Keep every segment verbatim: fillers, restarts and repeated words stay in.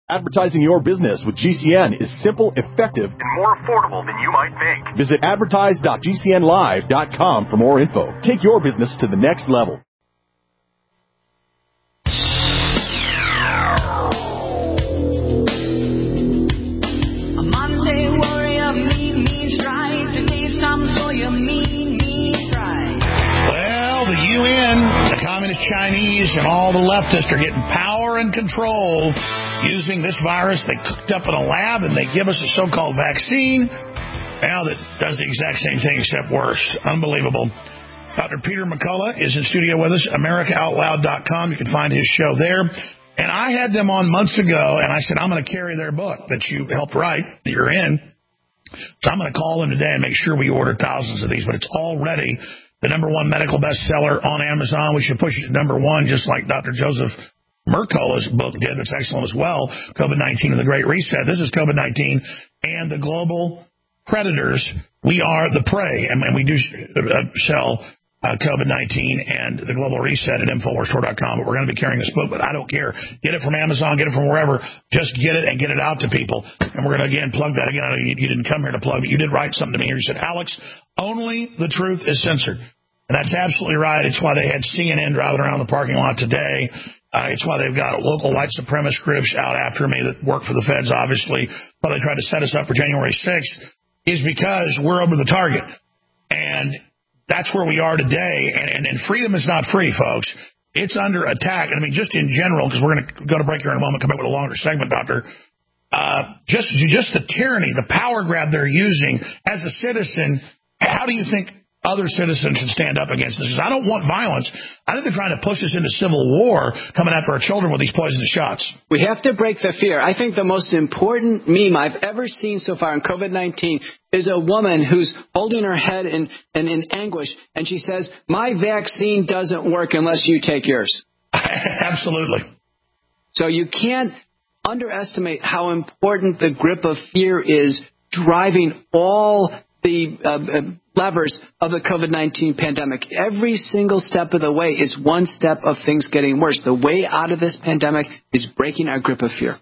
Advertising your business with G C N is simple, effective, and more affordable than you might think. Visit advertise dot g c n live dot com for more info. Take your business to the next level. A Monday warrior, mean, mean strike. Today's Tom Sawyer, mean, mean strike. Well, the U N, the Communist Chinese, and all the leftists are getting power and control using this virus they cooked up in a lab, and they give us a so-called vaccine now that does the exact same thing except worse. Unbelievable. Doctor Peter McCullough is in studio with us, America Out Loud dot com. You can find his show there. And I had them on months ago, and I said, I'm going to carry their book that you helped write, that you're in. So I'm going to call them today and make sure we order thousands of these. But it's already the number one medical bestseller on Amazon. We should push it to number one, just like Doctor Joseph Mercola's book did. That's excellent as well. COVID nineteen and the Great Reset. This is COVID nineteen and the global predators. We are the prey. And, and we do uh, sell uh, COVID nineteen and the global reset at infowars store dot com. But we're going to be carrying this book, but I don't care. Get it from Amazon, get it from wherever. Just get it and get it out to people. And we're going to, again, plug that again. I know you, you didn't come here to plug, but you did write something to me here. You said, Alex, only the truth is censored. And that's absolutely right. It's why they had C N N driving around the parking lot today. Uh, it's why they've got local white supremacist groups out after me that work for the feds, obviously. Why they tried to set us up for January sixth is because we're over the target. And that's where we are today. And, and, and freedom is not free, folks. It's under attack. And I mean, just in general, because we're going to go to break here in a moment, come back with a longer segment, Doctor. Uh, just, just the tyranny, the power grab they're using as a citizen. How do you think other citizens should stand up against this? I don't want violence. I think they're trying to push us into civil war coming after our children with these poisonous shots. We have to break the fear. I think the most important meme I've ever seen so far in COVID nineteen is a woman who's holding her head in, in, in anguish, and she says, my vaccine doesn't work unless you take yours. Absolutely. So you can't underestimate how important the grip of fear is driving all the uh, uh, levers of the COVID nineteen pandemic. Every single step of the way is one step of things getting worse. The way out of this pandemic is breaking our grip of fear.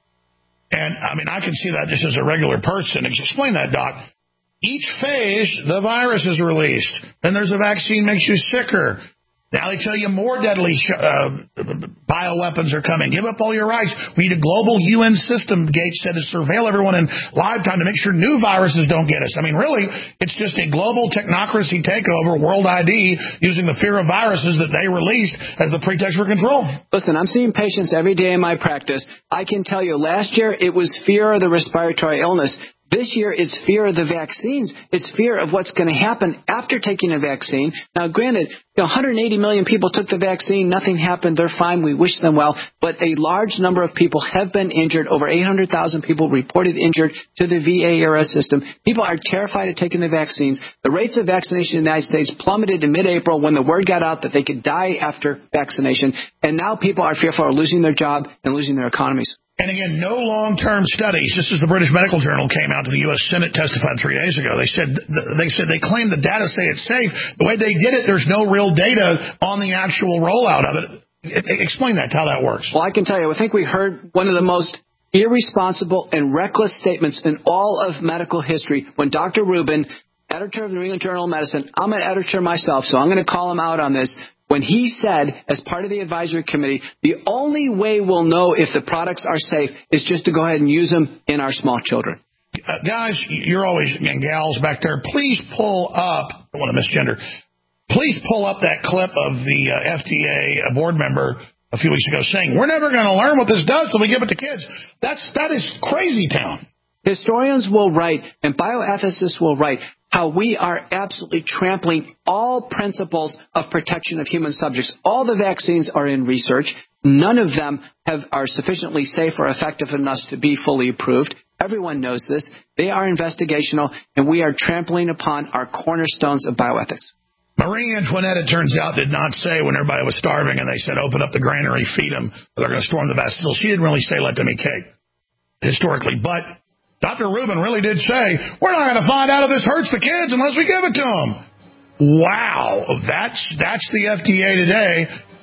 And, I mean, I can see that just as a regular person. Explain that, Doc. Each phase, the virus is released. Then there's a vaccine makes you sicker. Now they tell you more deadly sh- uh, bioweapons are coming. Give up all your rights. We need a global U N system, Gates said, to surveil everyone in live time to make sure new viruses don't get us. I mean, really, it's just a global technocracy takeover, world I D, using the fear of viruses that they released as the pretext for control. Listen, I'm seeing patients every day in my practice. I can tell you, last year it was fear of the respiratory illness. This year, it's fear of the vaccines. It's fear of what's going to happen after taking a vaccine. Now, granted, you know, one hundred eighty million people took the vaccine. Nothing happened. They're fine. We wish them well. But a large number of people have been injured. Over eight hundred thousand people reported injured to the V A-era system. People are terrified of taking the vaccines. The rates of vaccination in the United States plummeted in mid-April when the word got out that they could die after vaccination. And now people are fearful of losing their job and losing their economies. And again, no long-term studies. Just as the British Medical Journal came out to the U S Senate, testified three days ago, they said they said they claim the data say it's safe. The way they did it, there's no real data on the actual rollout of it. Explain that, how that works. Well, I can tell you, I think we heard one of the most irresponsible and reckless statements in all of medical history when Doctor Rubin, editor of the New England Journal of Medicine, I'm an editor myself, so I'm going to call him out on this. When he said, as part of the advisory committee, the only way we'll know if the products are safe is just to go ahead and use them in our small children. Uh, guys, you're always, and gals back there, please pull up, I don't want to misgender, please pull up that clip of the uh, F D A board member a few weeks ago saying, we're never going to learn what this does until we give it to kids. That's, that is crazy town. Historians will write, and bioethicists will write, how we are absolutely trampling all principles of protection of human subjects. All the vaccines are in research. None of them have, are sufficiently safe or effective enough to be fully approved. Everyone knows this. They are investigational, and we are trampling upon our cornerstones of bioethics. Marie Antoinette, it turns out, did not say when everybody was starving and they said, open up the granary, feed them, or they're going to storm the Bastille. She didn't really say, let them eat cake, historically. But Doctor Rubin really did say, we're not going to find out if this hurts the kids unless we give it to them. Wow. That's, that's the F D A today.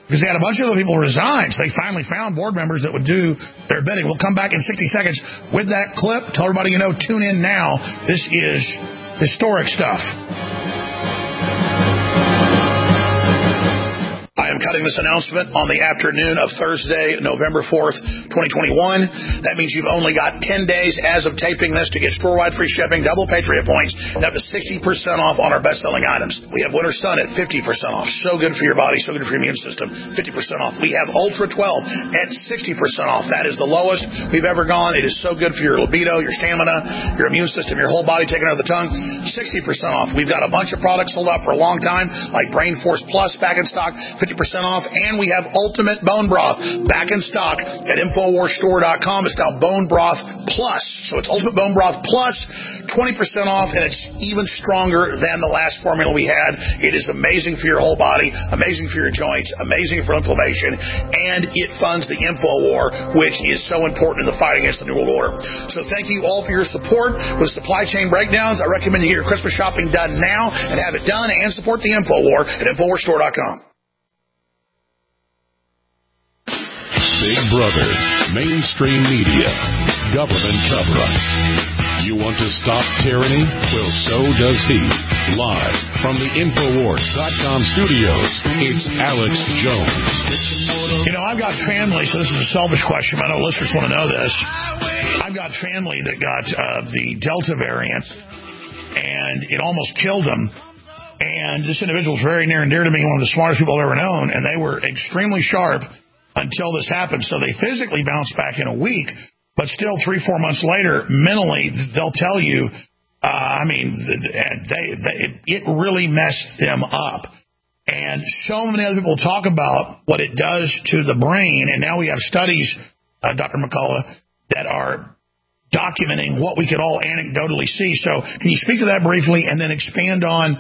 because they had a bunch of other people resign. So they finally found board members that would do their bidding. We'll come back in sixty seconds with that clip. Tell everybody you know, tune in now. This is historic stuff. I am cutting this announcement on the afternoon of Thursday, November fourth, twenty twenty-one. That means you've only got ten days as of taping this to get store-wide free shipping, double Patriot points, and up to sixty percent off on our best-selling items. We have Winter Sun at fifty percent off. So good for your body, so good for your immune system. fifty percent off. We have Ultra twelve at sixty percent off. That is the lowest we've ever gone. It is so good for your libido, your stamina, your immune system, your whole body taken out of the tongue. sixty percent off. We've got a bunch of products sold out for a long time, like Brain Force Plus back in stock, fifty percent off, and we have Ultimate Bone Broth back in stock at Infowars Store dot com. It's now Bone Broth Plus. So it's Ultimate Bone Broth Plus, twenty percent off, and it's even stronger than the last formula we had. It is amazing for your whole body, amazing for your joints, amazing for inflammation, and it funds the InfoWar, which is so important in the fight against the New World Order. So thank you all for your support with supply chain breakdowns. I recommend you get your Christmas shopping done now and have it done, and support the InfoWar at Infowars Store dot com. Big Brother, mainstream media, government cover-ups. You want to stop tyranny? Well, so does he. Live from the Infowars dot com studios, it's Alex Jones. You know, I've got family, so this is a selfish question. I know listeners want to know this. I've got family that got uh, the Delta variant, and it almost killed them. And this individual is very near and dear to me, one of the smartest people I've ever known, and they were extremely sharp until this happened. So they physically bounced back in a week, but still three, four months later, mentally, they'll tell you, uh, I mean, they, they, it really messed them up. And so many other people talk about what it does to the brain, and now we have studies, uh, Doctor McCullough, that are documenting what we could all anecdotally see. So can you speak to that briefly and then expand on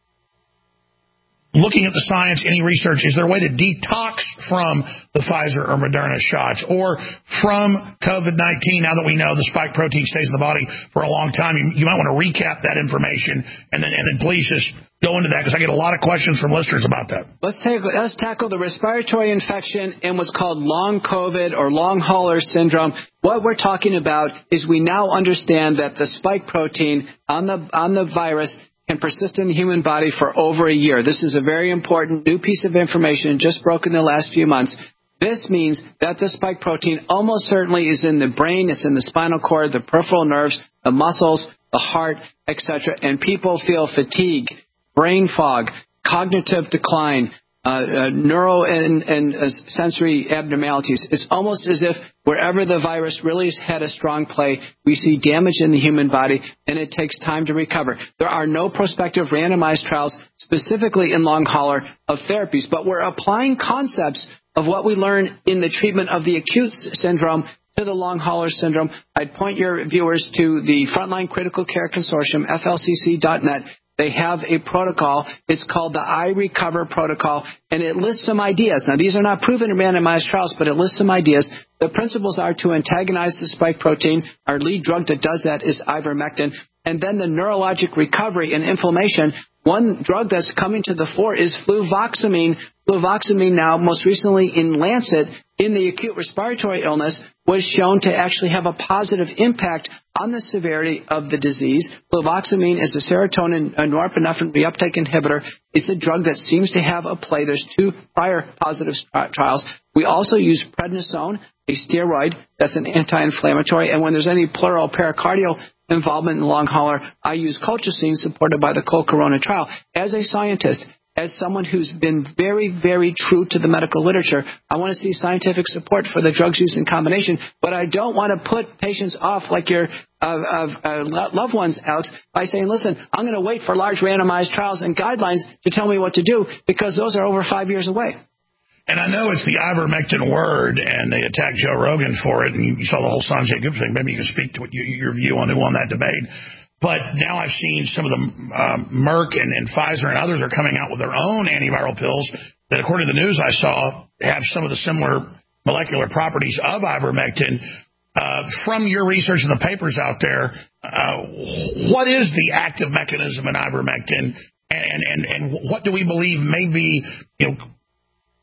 looking at the science, any research? Is there a way to detox from the Pfizer or Moderna shots or from COVID nineteen now that we know the spike protein stays in the body for a long time? You, you might want to recap that information and then and then please just go into that, because I get a lot of questions from listeners about that. Let's, take, let's tackle the respiratory infection and what's called long COVID or long hauler syndrome. What we're talking about is we now understand that the spike protein on the on the virus can persist in the human body for over a year. This is a very important new piece of information just broken in the last few months. This means that the spike protein almost certainly is in the brain, it's in the spinal cord, the peripheral nerves, the muscles, the heart, et cetera. And people feel fatigue, brain fog, cognitive decline, uh, uh, neuro and, and uh, sensory abnormalities. It's almost as if wherever the virus really has had a strong play, we see damage in the human body, and it takes time to recover. There are no prospective randomized trials specifically in long hauler of therapies, but we're applying concepts of what we learn in the treatment of the acute syndrome to the long hauler syndrome. I'd point your viewers to the Frontline Critical Care Consortium, F L C C dot net. They have a protocol. It's called the I Recover protocol, and it lists some ideas. Now, these are not proven in randomized trials, but it lists some ideas. The principles are to antagonize the spike protein. Our lead drug that does that is ivermectin. And then the neurologic recovery and inflammation. One drug that's coming to the fore is fluvoxamine. Fluvoxamine now, most recently in Lancet, in the acute respiratory illness, was shown to actually have a positive impact on the severity of the disease. Fluvoxamine is a serotonin a norepinephrine reuptake inhibitor. It's a drug that seems to have a play. There's two prior positive trials. We also use prednisone, a steroid that's an anti-inflammatory. And when there's any pleural pericardial involvement in the long hauler, I use colchicine, supported by the Col Corona trial. As a scientist, as someone who's been very, very true to the medical literature, I want to see scientific support for the drugs used in combination, but I don't want to put patients off like your uh, uh, loved ones, Alex, by saying, listen, I'm going to wait for large randomized trials and guidelines to tell me what to do, because those are over five years away. And I know it's the ivermectin word, and they attacked Joe Rogan for it, and you saw the whole Sanjay Gupta thing. Maybe you can speak to what you, your view on who won that debate. But now I've seen some of the um, Merck and, and Pfizer and others are coming out with their own antiviral pills that, according to the news I saw, have some of the similar molecular properties of ivermectin. Uh, from your research and the papers out there, uh, what is the active mechanism in ivermectin, and, and, and what do we believe may be, you know,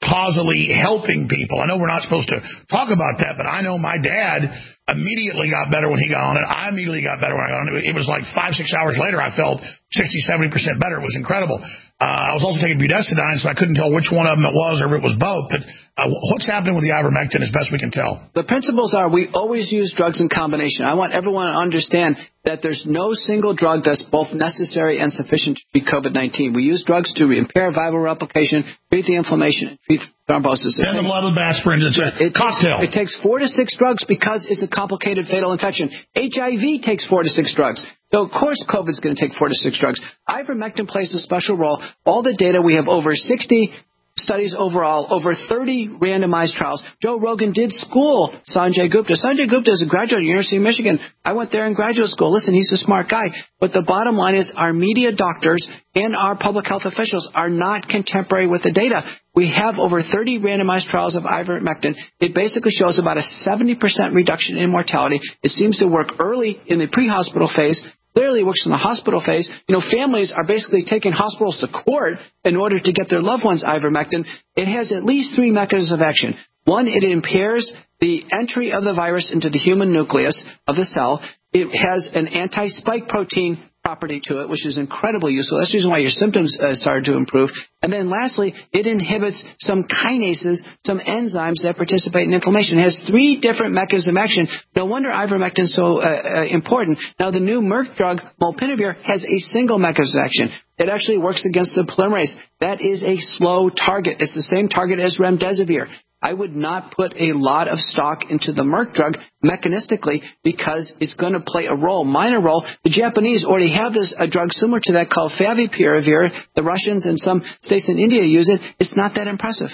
causally helping people. I know we're not supposed to talk about that, but I know my dad immediately got better when he got on it. I immediately got better when I got on it. It was like five, six hours later, I felt sixty, seventy percent better. It was incredible. Uh, I was also taking budesonide, so I couldn't tell which one of them it was or if it was both. But uh, what's happening with the ivermectin as best we can tell? The principles are we always use drugs in combination. I want everyone to understand that there's no single drug that's both necessary and sufficient to treat COVID nineteen. We use drugs to impair viral replication, treat the inflammation, and treat thrombosis. And the blood with aspirin. It's a it cocktail. Takes, it takes four to six drugs because it's a complicated fatal infection. H I V takes four to six drugs. So, of course, COVID is going to take four to six drugs. Ivermectin plays a special role. All the data, we have over sixty studies overall, over thirty randomized trials. Joe Rogan did school Sanjay Gupta. Sanjay Gupta is a graduate of the University of Michigan. I went there in graduate school. Listen, he's a smart guy. But the bottom line is our media doctors and our public health officials are not contemporary with the data. We have over thirty randomized trials of ivermectin. It basically shows about a seventy percent reduction in mortality. It seems to work early in the pre-hospital phase. Clearly works in the hospital phase. You know, families are basically taking hospitals to court in order to get their loved ones ivermectin. It has at least three mechanisms of action. One, it impairs the entry of the virus into the human nucleus of the cell. It has an anti-spike protein property to it, which is incredibly useful. That's the reason why your symptoms uh, started to improve. And then lastly, it inhibits some kinases, some enzymes that participate in inflammation. It has three different mechanisms of action. No wonder ivermectin is so uh, uh, important. Now, the new Merck drug, molnupiravir, has a single mechanism of action. It actually works against the polymerase. That is a slow target. It's the same target as remdesivir. I would not put a lot of stock into the Merck drug mechanistically because it's going to play a role, minor role. The Japanese already have this a drug similar to that called favipiravir. The Russians and some states in India use it. It's not that impressive.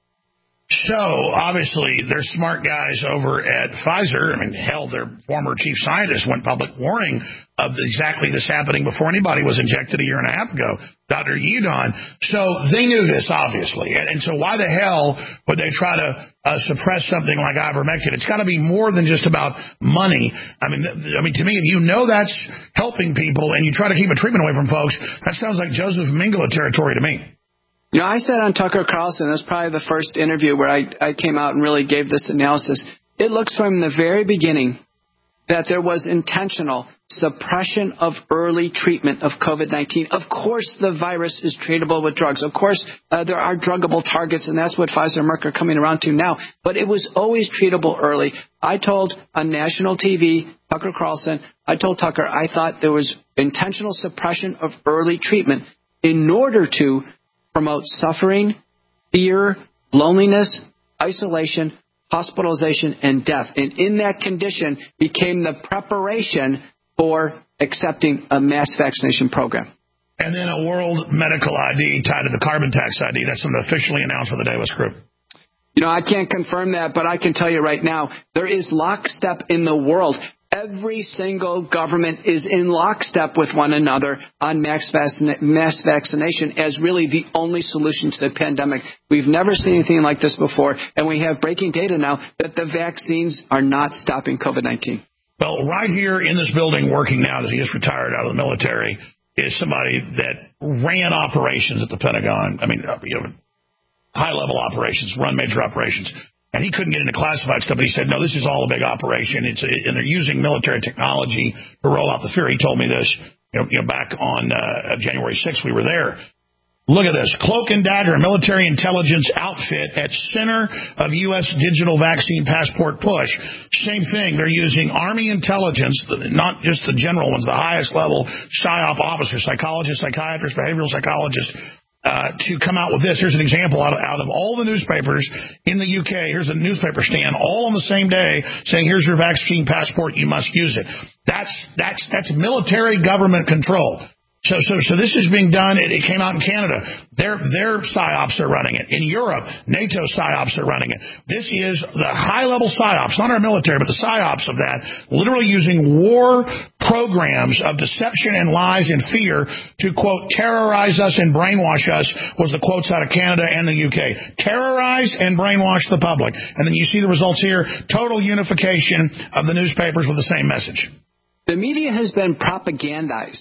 So, obviously, they're smart guys over at Pfizer. I mean, hell, their former chief scientist went public warning of exactly this happening before anybody was injected a year and a half ago, Doctor Udon. So they knew this, obviously. And, and so why the hell would they try to uh, suppress something like ivermectin? It's got to be more than just about money. I mean, th- I mean, to me, if you know that's helping people and you try to keep a treatment away from folks, that sounds like Joseph Mengele territory to me. You know, I said on Tucker Carlson, that's probably the first interview where I, I came out and really gave this analysis. It looks from the very beginning that there was intentional suppression of early treatment of COVID nineteen. Of course, the virus is treatable with drugs. Of course, uh, there are druggable targets, and that's what Pfizer and Merck are coming around to now. But it was always treatable early. I told on national T V, Tucker Carlson, I told Tucker I thought there was intentional suppression of early treatment in order to promote suffering, fear, loneliness, isolation, hospitalization, and death. And in that condition became the preparation for accepting a mass vaccination program. And then a world medical I D tied to the carbon tax I D. That's something officially announced by the Davis Group. You know, I can't confirm that, but I can tell you right now, there is lockstep in the world. Every single government is in lockstep with one another on mass, vaccina- mass vaccination as really the only solution to the pandemic. We've never seen anything like this before, and we have breaking data now that the vaccines are not stopping COVID nineteen. Well, right here in this building working now, as he just retired out of the military, is somebody that ran operations at the Pentagon. I mean, you know, high-level operations, run major operations. And he couldn't get into classified stuff, but he said, no, this is all a big operation. It's a, and they're using military technology to roll out the fear. He told me this, you know, you know back on uh, January sixth, we were there. Look at this. Cloak and Dagger, a military intelligence outfit at center of U S digital vaccine passport push. Same thing. They're using Army intelligence, not just the general ones, the highest level PSYOP officers, psychologists, psychiatrists, behavioral psychologists, Uh, to come out with this. Here's an example out of, out of all the newspapers in the U K. Here's a newspaper stand all on the same day saying, here's your vaccine passport. You must use it. That's, that's, that's military government control. So, so, so this is being done. It, it came out in Canada. Their, their PSYOPs are running it. In Europe, NATO PSYOPs are running it. This is the high-level PSYOPs, not our military, but the PSYOPs of that, literally using war programs of deception and lies and fear to, quote, terrorize us and brainwash us, was the quotes out of Canada and the U K. Terrorize and brainwash the public. And then you see the results here, total unification of the newspapers with the same message. The media has been propagandized.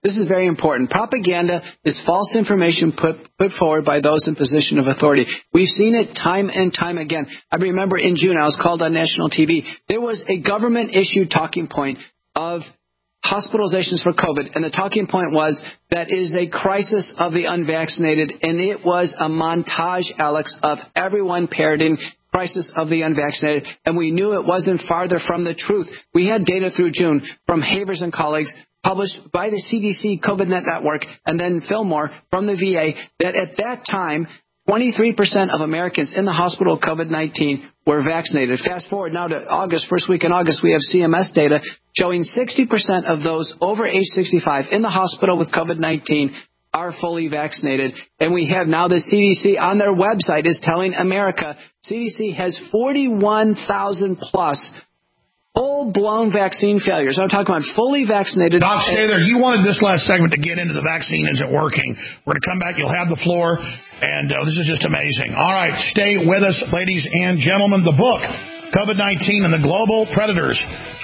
This is very important. Propaganda is false information put, put forward by those in position of authority. We've seen it time and time again. I remember in June, I was called on national T V. There was a government-issued talking point of hospitalizations for COVID, and the talking point was that is a crisis of the unvaccinated, and it was a montage, Alex, of everyone parroting crisis of the unvaccinated, and we knew it wasn't farther from the truth. We had data through June from Havers and colleagues published by the C D C COVIDNet Network and then Fillmore from the V A that at that time, twenty-three percent of Americans in the hospital with COVID nineteen were vaccinated. Fast forward now to August, first week in August, we have C M S data showing sixty percent of those over age sixty-five in the hospital with COVID nineteen are fully vaccinated. And we have now the C D C on their website is telling America, C D C has forty-one thousand plus full-blown vaccine failures. I'm talking about fully vaccinated. Doc, stay there. You wanted this last segment to get into the vaccine isn't working. We're going to come back. You'll have the floor. And uh, this is just amazing. All right, stay with us, ladies and gentlemen. The book, COVID nineteen and the Global Predators.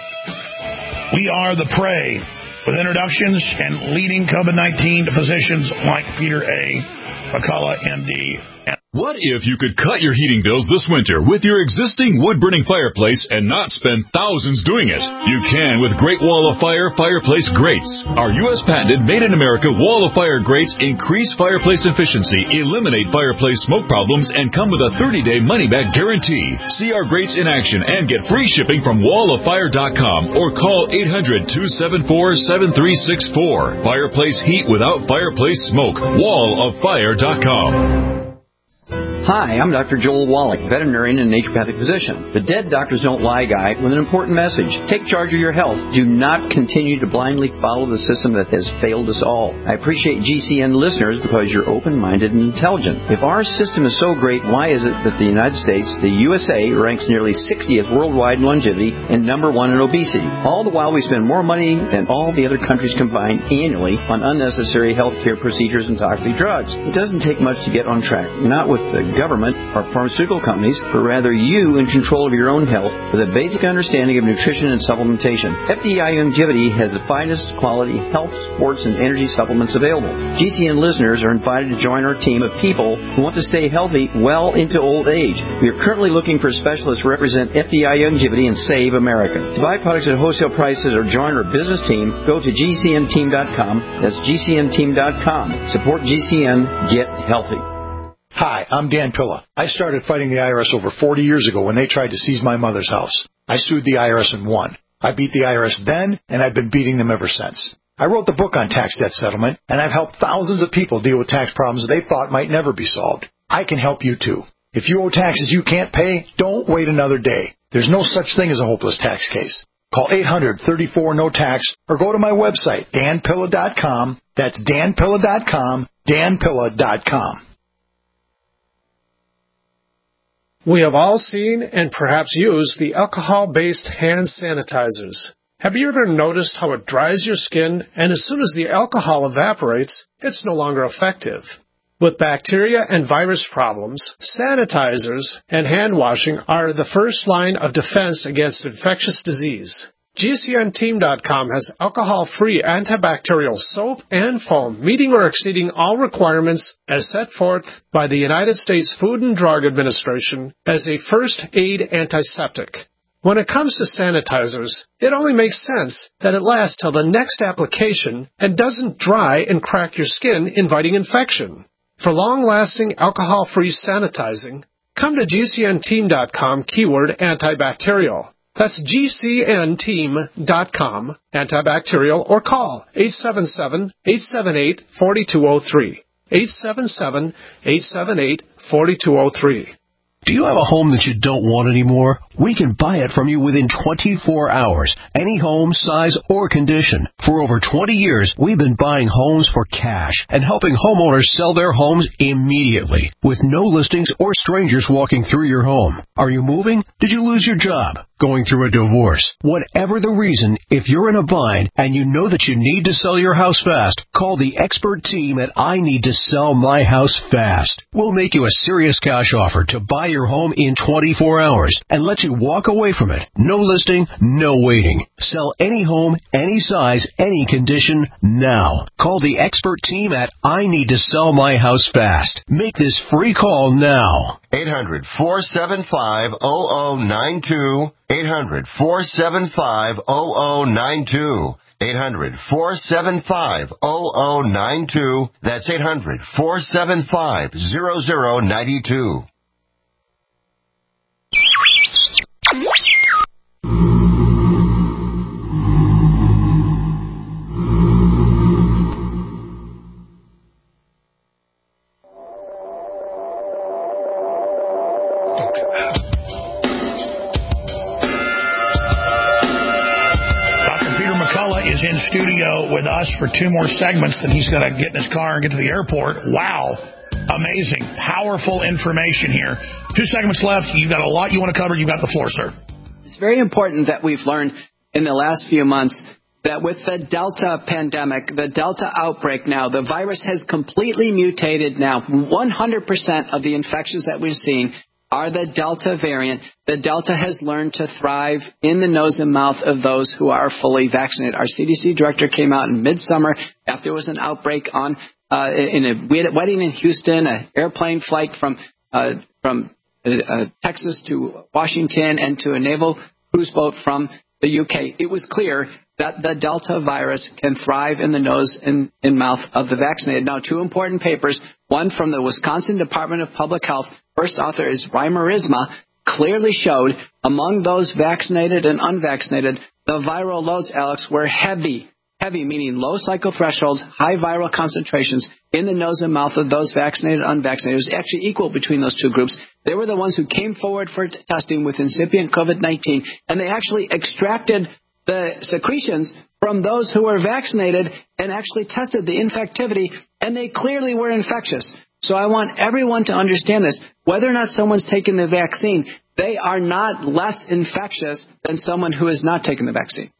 We are the prey. With introductions and leading COVID nineteen physicians like Peter A. McCullough, M D. What if you could cut your heating bills this winter with your existing wood-burning fireplace and not spend thousands doing it? You can with Great Wall of Fire Fireplace Grates. Our U S patented made-in-America Wall of Fire grates increase fireplace efficiency, eliminate fireplace smoke problems, and come with a thirty-day money-back guarantee. See our grates in action and get free shipping from wall of fire dot com or call eight hundred, two seven four, seven three six four. Fireplace heat without fireplace smoke. wall of fire dot com. Hi, I'm Doctor Joel Wallach, veterinarian and naturopathic physician. The Dead Doctors Don't Lie guy with an important message. Take charge of your health. Do not continue to blindly follow the system that has failed us all. I appreciate G C N listeners because you're open-minded and intelligent. If our system is so great, why is it that the United States, the U S A, ranks nearly sixtieth worldwide in longevity and number one in obesity? All the while we spend more money than all the other countries combined annually on unnecessary health care procedures and toxic drugs. It doesn't take much to get on track. Not with the government or pharmaceutical companies, but rather you in control of your own health with a basic understanding of nutrition and supplementation. F D I Longevity has the finest quality health, sports, and energy supplements available. G C N listeners are invited to join our team of people who want to stay healthy well into old age. We are currently looking for specialists to represent F D I Longevity and Save America. To buy products at wholesale prices or join our business team, go to G C N team dot com. That's G C N team dot com. Support G C N. Get healthy. Hi, I'm Dan Pilla. I started fighting the I R S over forty years ago when they tried to seize my mother's house. I sued the I R S and won. I beat the I R S then, and I've been beating them ever since. I wrote the book on tax debt settlement, and I've helped thousands of people deal with tax problems they thought might never be solved. I can help you too. If you owe taxes you can't pay, don't wait another day. There's no such thing as a hopeless tax case. Call eight hundred, thirty-four, no tax or go to my website, dan pilla dot com. That's dan pilla dot com, dan pilla dot com. We have all seen and perhaps used the alcohol-based hand sanitizers. Have you ever noticed how it dries your skin, and as soon as the alcohol evaporates, it's no longer effective? With bacteria and virus problems, sanitizers and hand washing are the first line of defense against infectious disease. G C N team dot com has alcohol-free antibacterial soap and foam, meeting or exceeding all requirements as set forth by the United States Food and Drug Administration as a first aid antiseptic. When it comes to sanitizers, it only makes sense that it lasts till the next application and doesn't dry and crack your skin, inviting infection. For long-lasting alcohol-free sanitizing, come to G C N team dot com keyword antibacterial. That's G C N team dot com, antibacterial, or call eight seven seven, eight seven eight, four two zero three. eight seven seven, eight seven eight, four two zero three. Do you have a home that you don't want anymore? We can buy it from you within twenty-four hours. Any home, size, or condition. For over twenty years, we've been buying homes for cash and helping homeowners sell their homes immediately with no listings or strangers walking through your home. Are you moving? Did you lose your job? going through a divorce. Whatever the reason, if you're in a bind and you know that you need to sell your house fast, call the expert team at I Need to Sell My House Fast. We'll make you a serious cash offer to buy your home in twenty-four hours and let you walk away from it. No listing, no waiting. Sell any home, any size, any condition, now. Call the expert team at I Need to Sell My House Fast. Make this free call now. eight hundred, four seven five, zero zero nine two. eight hundred, four seven five, zero zero nine two. eight hundred, four seven five, zero zero nine two. That's eight hundred, four seven five, zero zero nine two. Is in studio with us for two more segments, then he's going to get in his car and get to the airport. Wow. Amazing. Powerful information here. Two segments left. You've got a lot you want to cover. You've got the floor, sir. It's very important that we've learned in the last few months that with the Delta pandemic, the Delta outbreak now, the virus has completely mutated now. one hundred percent of the infections that we've seen are the Delta variant. The Delta has learned to thrive in the nose and mouth of those who are fully vaccinated. Our C D C director came out in midsummer after there was an outbreak on uh, in a wedding in Houston, an airplane flight from uh, from uh, uh, Texas to Washington and to a naval cruise boat from the U K. It was clear that the Delta virus can thrive in the nose and, and mouth of the vaccinated. Now, two important papers, one from the Wisconsin Department of Public Health. First author is Reimerisma, clearly showed among those vaccinated and unvaccinated, the viral loads, Alex, were heavy, heavy, meaning low cycle thresholds, high viral concentrations in the nose and mouth of those vaccinated and unvaccinated. It was actually equal between those two groups. They were the ones who came forward for t- testing with incipient COVID nineteen, and they actually extracted the secretions from those who were vaccinated and actually tested the infectivity, and they clearly were infectious. So I want everyone to understand this. Whether or not someone's taken the vaccine, they are not less infectious than someone who has not taken the vaccine.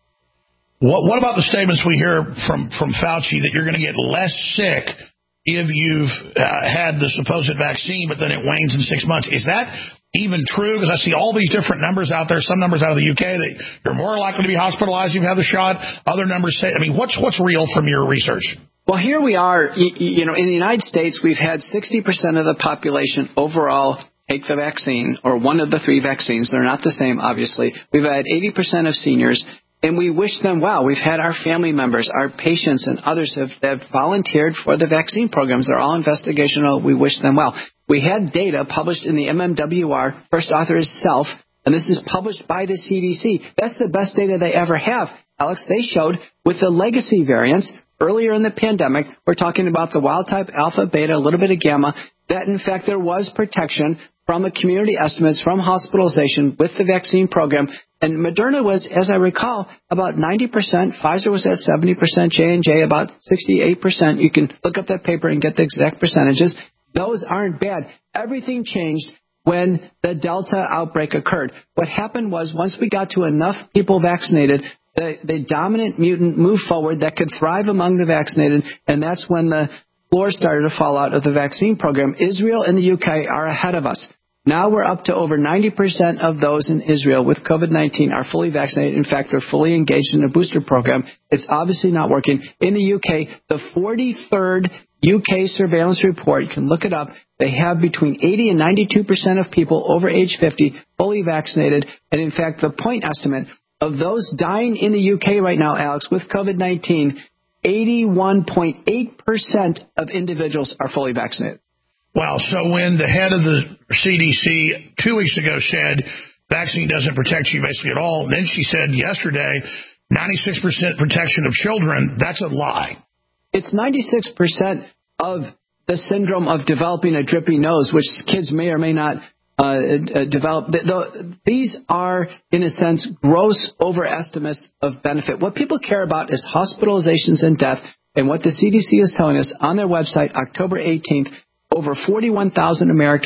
What, what about the statements we hear from, from Fauci that you're going to get less sick if you've uh, had the supposed vaccine, but then it wanes in six months? Is that even true? Because I see all these different numbers out there, some numbers out of the U K that you're more likely to be hospitalized if you have the shot. Other numbers say, I mean, what's what's real from your research? Well, here we are, you know, in the United States, we've had sixty percent of the population overall take the vaccine, or one of the three vaccines. They're not the same, obviously. We've had eighty percent of seniors, and we wish them well. We've had our family members, our patients, and others have, have volunteered for the vaccine programs. They're all investigational. We wish them well. We had data published in the M M W R. First author is Self, and this is published by the C D C. That's the best data they ever have. Alex, they showed with the legacy variants, earlier in the pandemic, we're talking about the wild type alpha, beta, a little bit of gamma, that in fact there was protection from the community estimates from hospitalization with the vaccine program. And Moderna was, as I recall, about ninety percent. Pfizer was at seventy percent. J and J about sixty-eight percent. You can look up that paper and get the exact percentages. Those aren't bad. Everything changed when the Delta outbreak occurred. What happened was once we got to enough people vaccinated, The, the dominant mutant moved forward that could thrive among the vaccinated, and that's when the floor started to fall out of the vaccine program. Israel and the U K are ahead of us. Now we're up to over ninety percent of those in Israel with COVID nineteen are fully vaccinated. In fact, they're fully engaged in a booster program. It's obviously not working. In the U K, the forty-third U K surveillance report, you can look it up, they have between eighty and ninety-two percent of people over age fifty fully vaccinated. And in fact, the point estimate of those dying in the U K right now, Alex, with COVID nineteen, eighty-one point eight percent of individuals are fully vaccinated. Wow. So when the head of the C D C two weeks ago said vaccine doesn't protect you basically at all, then she said yesterday ninety-six percent protection of children, that's a lie. It's ninety-six percent of the syndrome of developing a drippy nose, which kids may or may not uh, uh, develop. The, the, these are, in a sense, gross overestimates of benefit. What people care about is hospitalizations and death. And what the C D C is telling us on their website, October eighteenth, over forty-one thousand Americans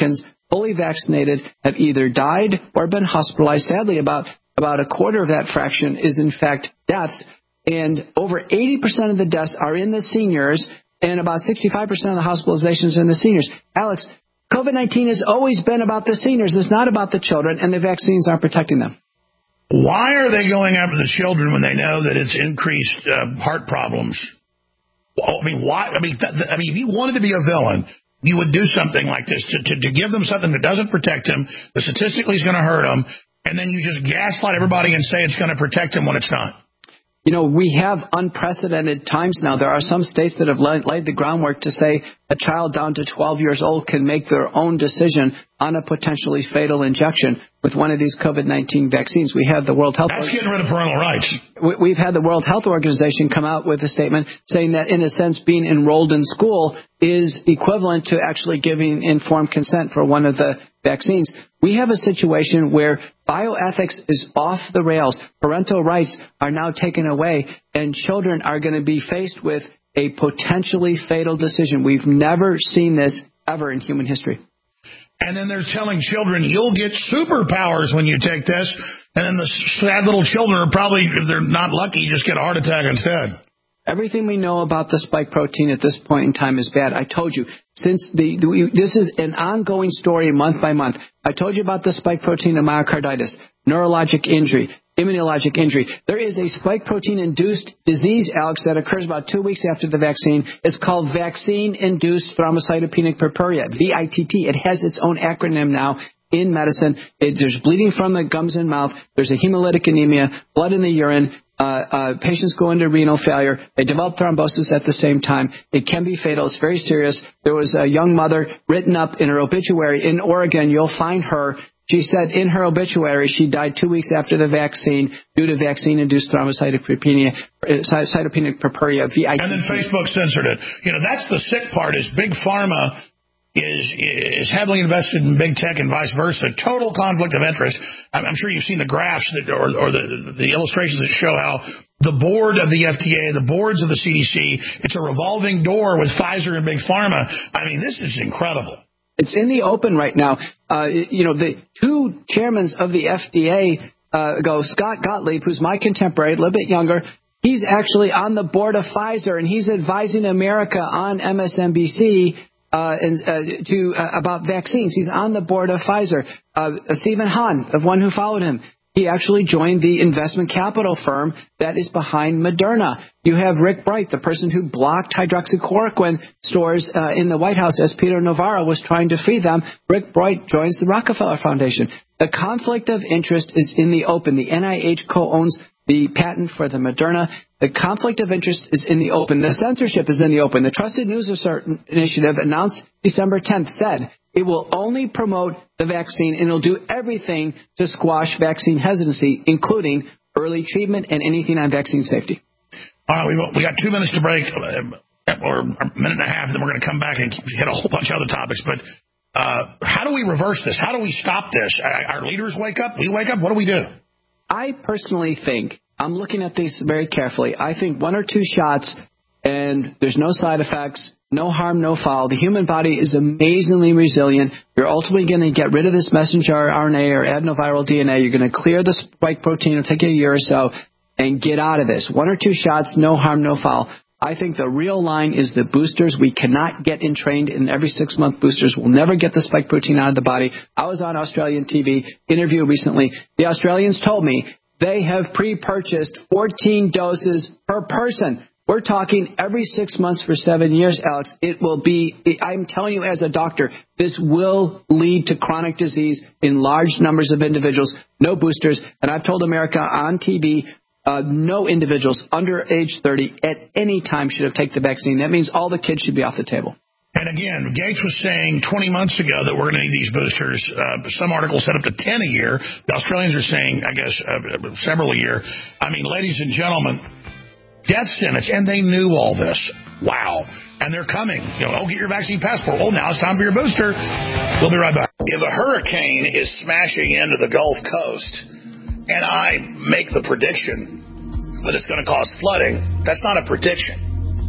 fully vaccinated have either died or been hospitalized. Sadly, about, about a quarter of that fraction is, in fact, deaths. And over eighty percent of the deaths are in the seniors, and about sixty-five percent of the hospitalizations are in the seniors. Alex, COVID nineteen has always been about the seniors. It's not about the children, and the vaccines aren't protecting them. Why are they going after the children when they know that it's increased uh, heart problems? I mean, why? I mean, th- th- I mean, if you wanted to be a villain, you would do something like this to, to, to give them something that doesn't protect them, that statistically is going to hurt them, and then you just gaslight everybody and say it's going to protect them when it's not. You know, we have unprecedented times now. There are some states that have laid, laid the groundwork to say a child down to twelve years old can make their own decision on a potentially fatal injection with one of these COVID nineteen vaccines. We have the World Health That's getting rid of parental rights. We've had the World Health Organization come out with a statement saying that, in a sense, being enrolled in school is equivalent to actually giving informed consent for one of the vaccines. We have a situation where bioethics is off the rails. Parental rights are now taken away, and children are going to be faced with a potentially fatal decision. We've never seen this ever in human history. And then they're telling children, you'll get superpowers when you take this. And then the sad little children are probably, if they're not lucky, just get a heart attack instead. Everything we know about the spike protein at this point in time is bad. I told you, since the, the this is an ongoing story month by month. I told you about the spike protein of myocarditis, neurologic injury, immunologic injury. There is a spike protein-induced disease, Alex, that occurs about two weeks after the vaccine. It's called vaccine-induced thrombocytopenic purpura, V I T T. It has its own acronym now in medicine. It, there's bleeding from the gums and mouth. There's a hemolytic anemia, blood in the urine. Uh, uh, patients go into renal failure. They develop thrombosis at the same time. It can be fatal. It's very serious. There was a young mother written up in her obituary in Oregon. You'll find her. She said in her obituary she died two weeks after the vaccine due to vaccine-induced thrombocytopenia, cytopenic purpura, V I T T. And then Facebook censored it. You know, that's the sick part is Big Pharma is is heavily invested in big tech and vice versa. Total conflict of interest. I'm, I'm sure you've seen the graphs that, or, or the, the illustrations that show how the board of the F D A, the boards of the C D C, it's a revolving door with Pfizer and Big Pharma. I mean, this is incredible. It's in the open right now. Uh, you know, the two chairmen of the F D A uh, go, Scott Gottlieb, who's my contemporary, a little bit younger. He's actually on the board of Pfizer, and he's advising America on M S N B C Uh, and, uh, to uh, about vaccines. He's on the board of Pfizer. Uh, Stephen Hahn, the one who followed him, he actually joined the investment capital firm that is behind Moderna. You have Rick Bright, the person who blocked hydroxychloroquine stores uh, in the White House as Peter Navarro was trying to free them. Rick Bright joins the Rockefeller Foundation. The conflict of interest is in the open. The N I H co-owns the patent for the Moderna. The conflict of interest is in the open. The censorship is in the open. The Trusted News Initiative announced December tenth said it will only promote the vaccine and it'll do everything to squash vaccine hesitancy, including early treatment and anything on vaccine safety. All right, we, we got two minutes to break, or a minute and a half, and then we're going to come back and hit a whole bunch of other topics. But uh, how do we reverse this? How do we stop this? Our leaders wake up? We wake up? What do we do? I personally think, I'm looking at these very carefully, I think one or two shots and there's no side effects, no harm, no foul. The human body is amazingly resilient. You're ultimately going to get rid of this messenger R N A or adenoviral D N A. You're going to clear the spike protein. It'll take you a year or so and get out of this. One or two shots, no harm, no foul. I think the real line is the boosters. We cannot get entrained in every six-month boosters. We'll never get the spike protein out of the body. I was on Australian T V, interview recently. The Australians told me they have pre-purchased fourteen doses per person. We're talking every six months for seven years, Alex. It will be, I'm telling you as a doctor, this will lead to chronic disease in large numbers of individuals. No boosters. And I've told America on T V, Uh, no individuals under age thirty at any time should have taken the vaccine. That means all the kids should be off the table. And again, Gates was saying twenty months ago that we're going to need these boosters. Uh, some articles said up to ten a year. The Australians are saying, I guess, uh, several a year. I mean, ladies and gentlemen, death sentence, and they knew all this. Wow. And they're coming. You know, oh, get your vaccine passport. Oh, now it's time for your booster. We'll be right back. If a hurricane is smashing into the Gulf Coast, and I make the prediction that it's going to cause flooding, that's not a prediction.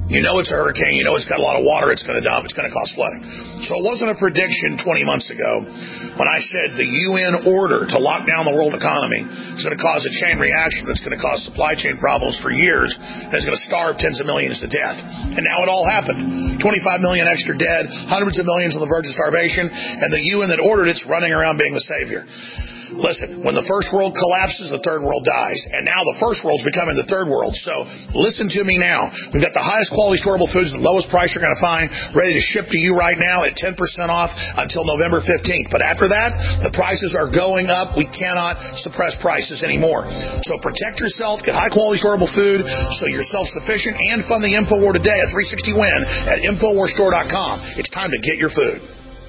You know it's a hurricane. You know it's got a lot of water. It's going to dump. It's going to cause flooding. So it wasn't a prediction twenty months ago when I said the U N order to lock down the world economy is going to cause a chain reaction that's going to cause supply chain problems for years and is going to starve tens of millions to death. And now it all happened. twenty-five million extra dead, hundreds of millions on the verge of starvation, and the U N that ordered it's running around being the savior. Listen, when the first world collapses, the third world dies. And now the first world's becoming the third world. So listen to me now. We've got the highest quality storable foods, the lowest price you're going to find, ready to ship to you right now at ten percent off until November fifteenth. But after that, the prices are going up. We cannot suppress prices anymore. So protect yourself, get high quality storable food so you're self-sufficient, and fund the InfoWar today at three sixty win at infowar store dot com. It's time to get your food.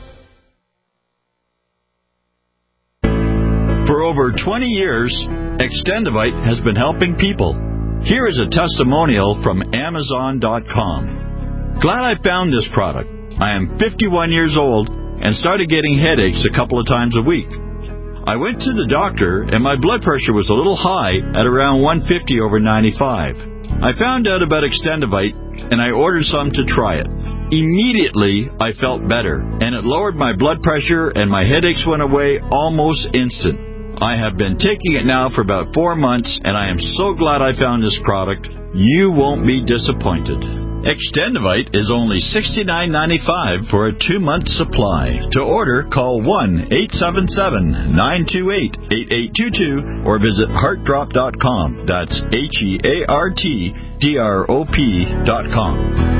For over twenty years, Extendivite has been helping people. Here is a testimonial from Amazon dot com. Glad I found this product. I am fifty-one years old and started getting headaches a couple of times a week. I went to the doctor and my blood pressure was a little high at around one fifty over ninety-five. I found out about Extendivite and I ordered some to try it. Immediately, I felt better, and it lowered my blood pressure and my headaches went away almost instant. I have been taking it now for about four months, and I am so glad I found this product. You won't be disappointed. Extendivite is only sixty-nine ninety-five for a two-month supply. To order, call one eight seven seven, nine two eight, eight eight two two or visit heart drop dot com. That's H E A R T D R O P dot com.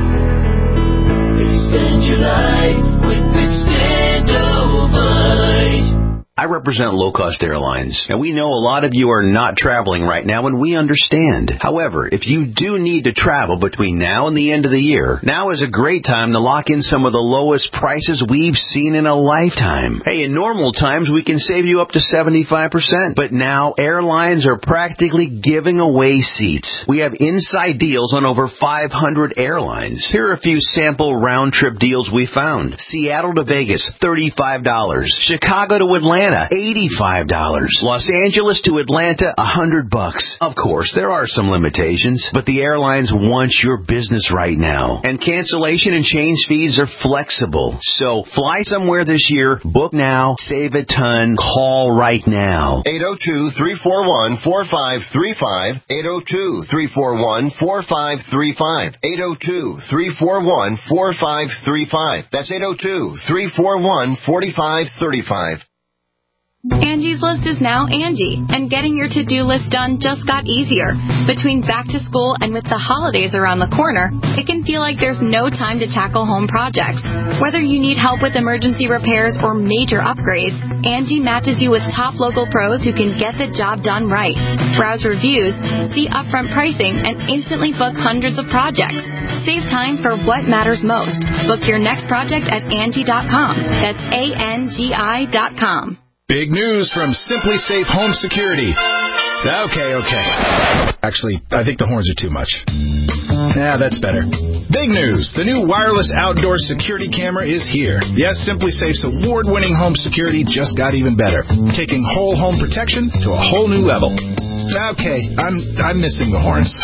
Extend your life with Extendivite. I represent low-cost airlines, and we know a lot of you are not traveling right now, and we understand. However, if you do need to travel between now and the end of the year, now is a great time to lock in some of the lowest prices we've seen in a lifetime. Hey, in normal times, we can save you up to seventy-five percent, but now airlines are practically giving away seats. We have inside deals on over five hundred airlines. Here are a few sample round-trip deals we found. Seattle to Vegas, thirty-five dollars. Chicago to Atlanta, eighty-five dollars. Los Angeles to Atlanta, one hundred bucks. Of course, there are some limitations, but the airlines want your business right now. And cancellation and change fees are flexible. So fly somewhere this year, book now, save a ton, call right now. eight oh two, three four one, four five three five. eight oh two, three four one, four five three five. eight oh two, three four one, four five three five. That's eight oh two, three four one, four five three five. Angie's List is now Angie, and getting your to-do list done just got easier. Between back to school and with the holidays around the corner, it can feel like there's no time to tackle home projects. Whether you need help with emergency repairs or major upgrades, Angie matches you with top local pros who can get the job done right. Browse reviews, see upfront pricing, and instantly book hundreds of projects. Save time for what matters most. Book your next project at Angie dot com. That's A N G I dot com. Big news from Simply Safe Home Security. Okay, okay. Actually, I think the horns are too much. Yeah, that's better. Big news. The new wireless outdoor security camera is here. Yes, Simply Safe's award-winning home security just got even better, taking whole home protection to a whole new level. Okay, I'm I'm missing the horns.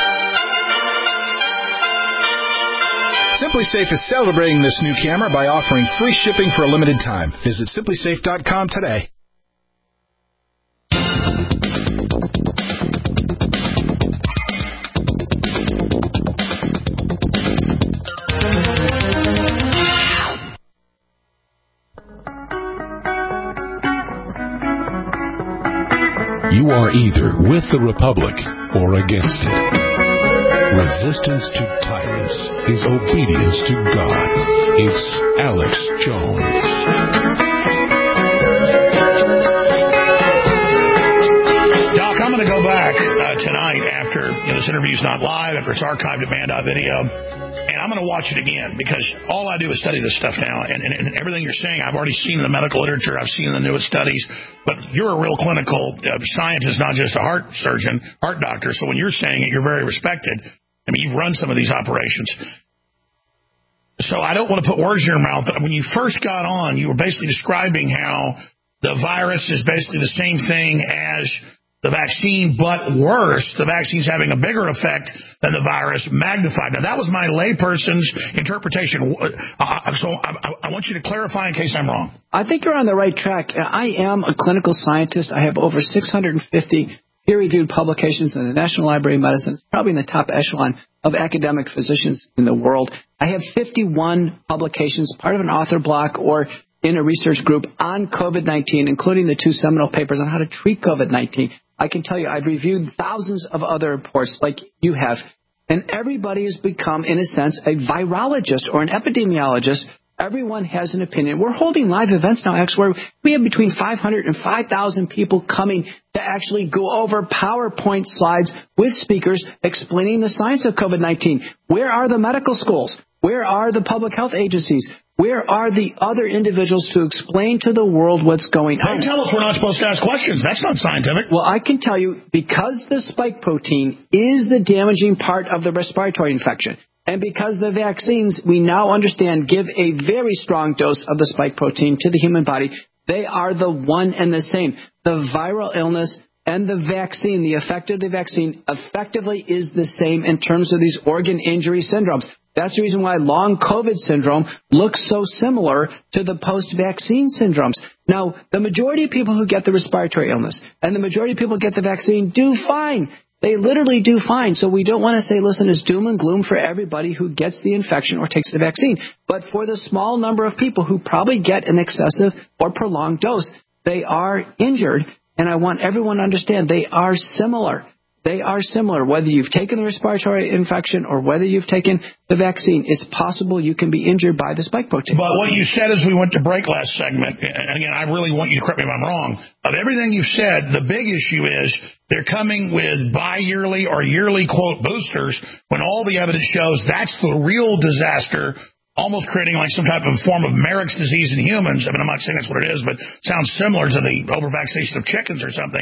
Simply Safe is celebrating this new camera by offering free shipping for a limited time. Visit simply safe dot com today. You are either with the Republic or against it. Resistance to tyrants is obedience to God. It's Alex Jones. Doc, I'm going to go back uh, tonight after you know, this interview's not live, after it's archived at band dot video, and I'm going to watch it again because all I do is study this stuff now, and, and, and everything you're saying, I've already seen in the medical literature, I've seen in the newest studies, but you're a real clinical uh, scientist, not just a heart surgeon, heart doctor, so when you're saying it, you're very respected. I mean, you've run some of these operations. So I don't want to put words in your mouth, but when you first got on, you were basically describing how the virus is basically the same thing as the vaccine, but worse, the vaccine's having a bigger effect than the virus, magnified. Now, that was my layperson's interpretation. Uh, so I, I want you to clarify in case I'm wrong. I think you're on the right track. I am a clinical scientist. I have over six hundred fifty peer-reviewed publications in the National Library of Medicine. It's probably in the top echelon of academic physicians in the world. I have fifty-one publications, part of an author block or in a research group on COVID nineteen, including the two seminal papers on how to treat COVID nineteen. I can tell you I've reviewed thousands of other reports like you have, and everybody has become, in a sense, a virologist or an epidemiologist. Everyone has an opinion. We're holding live events now, X, where we have between five hundred and five thousand people coming to actually go over PowerPoint slides with speakers explaining the science of COVID nineteen. Where are the medical schools? Where are the public health agencies? Where are the other individuals to explain to the world what's going on? Don't tell us we're not supposed to ask questions. That's not scientific. Well, I can tell you, because the spike protein is the damaging part of the respiratory infection, and because the vaccines, we now understand, give a very strong dose of the spike protein to the human body, they are the one and the same. The viral illness and the vaccine, the effect of the vaccine, effectively is the same in terms of these organ injury syndromes. That's the reason why long COVID syndrome looks so similar to the post-vaccine syndromes. Now, the majority of people who get the respiratory illness and the majority of people who get the vaccine do fine. They literally do fine. So we don't want to say, listen, it's doom and gloom for everybody who gets the infection or takes the vaccine. But for the small number of people who probably get an excessive or prolonged dose, they are injured. And I want everyone to understand they are similar. They are similar. Whether you've taken the respiratory infection or whether you've taken the vaccine, it's possible you can be injured by the spike protein. But what you said as we went to break last segment, and again, I really want you to correct me if I'm wrong, of everything you've said, the big issue is they're coming with bi-yearly or yearly, quote, boosters when all the evidence shows that's the real disaster, almost creating like some type of form of Marek's disease in humans. I mean, I'm not saying that's what it is, but it sounds similar to the over-vaccination of chickens or something.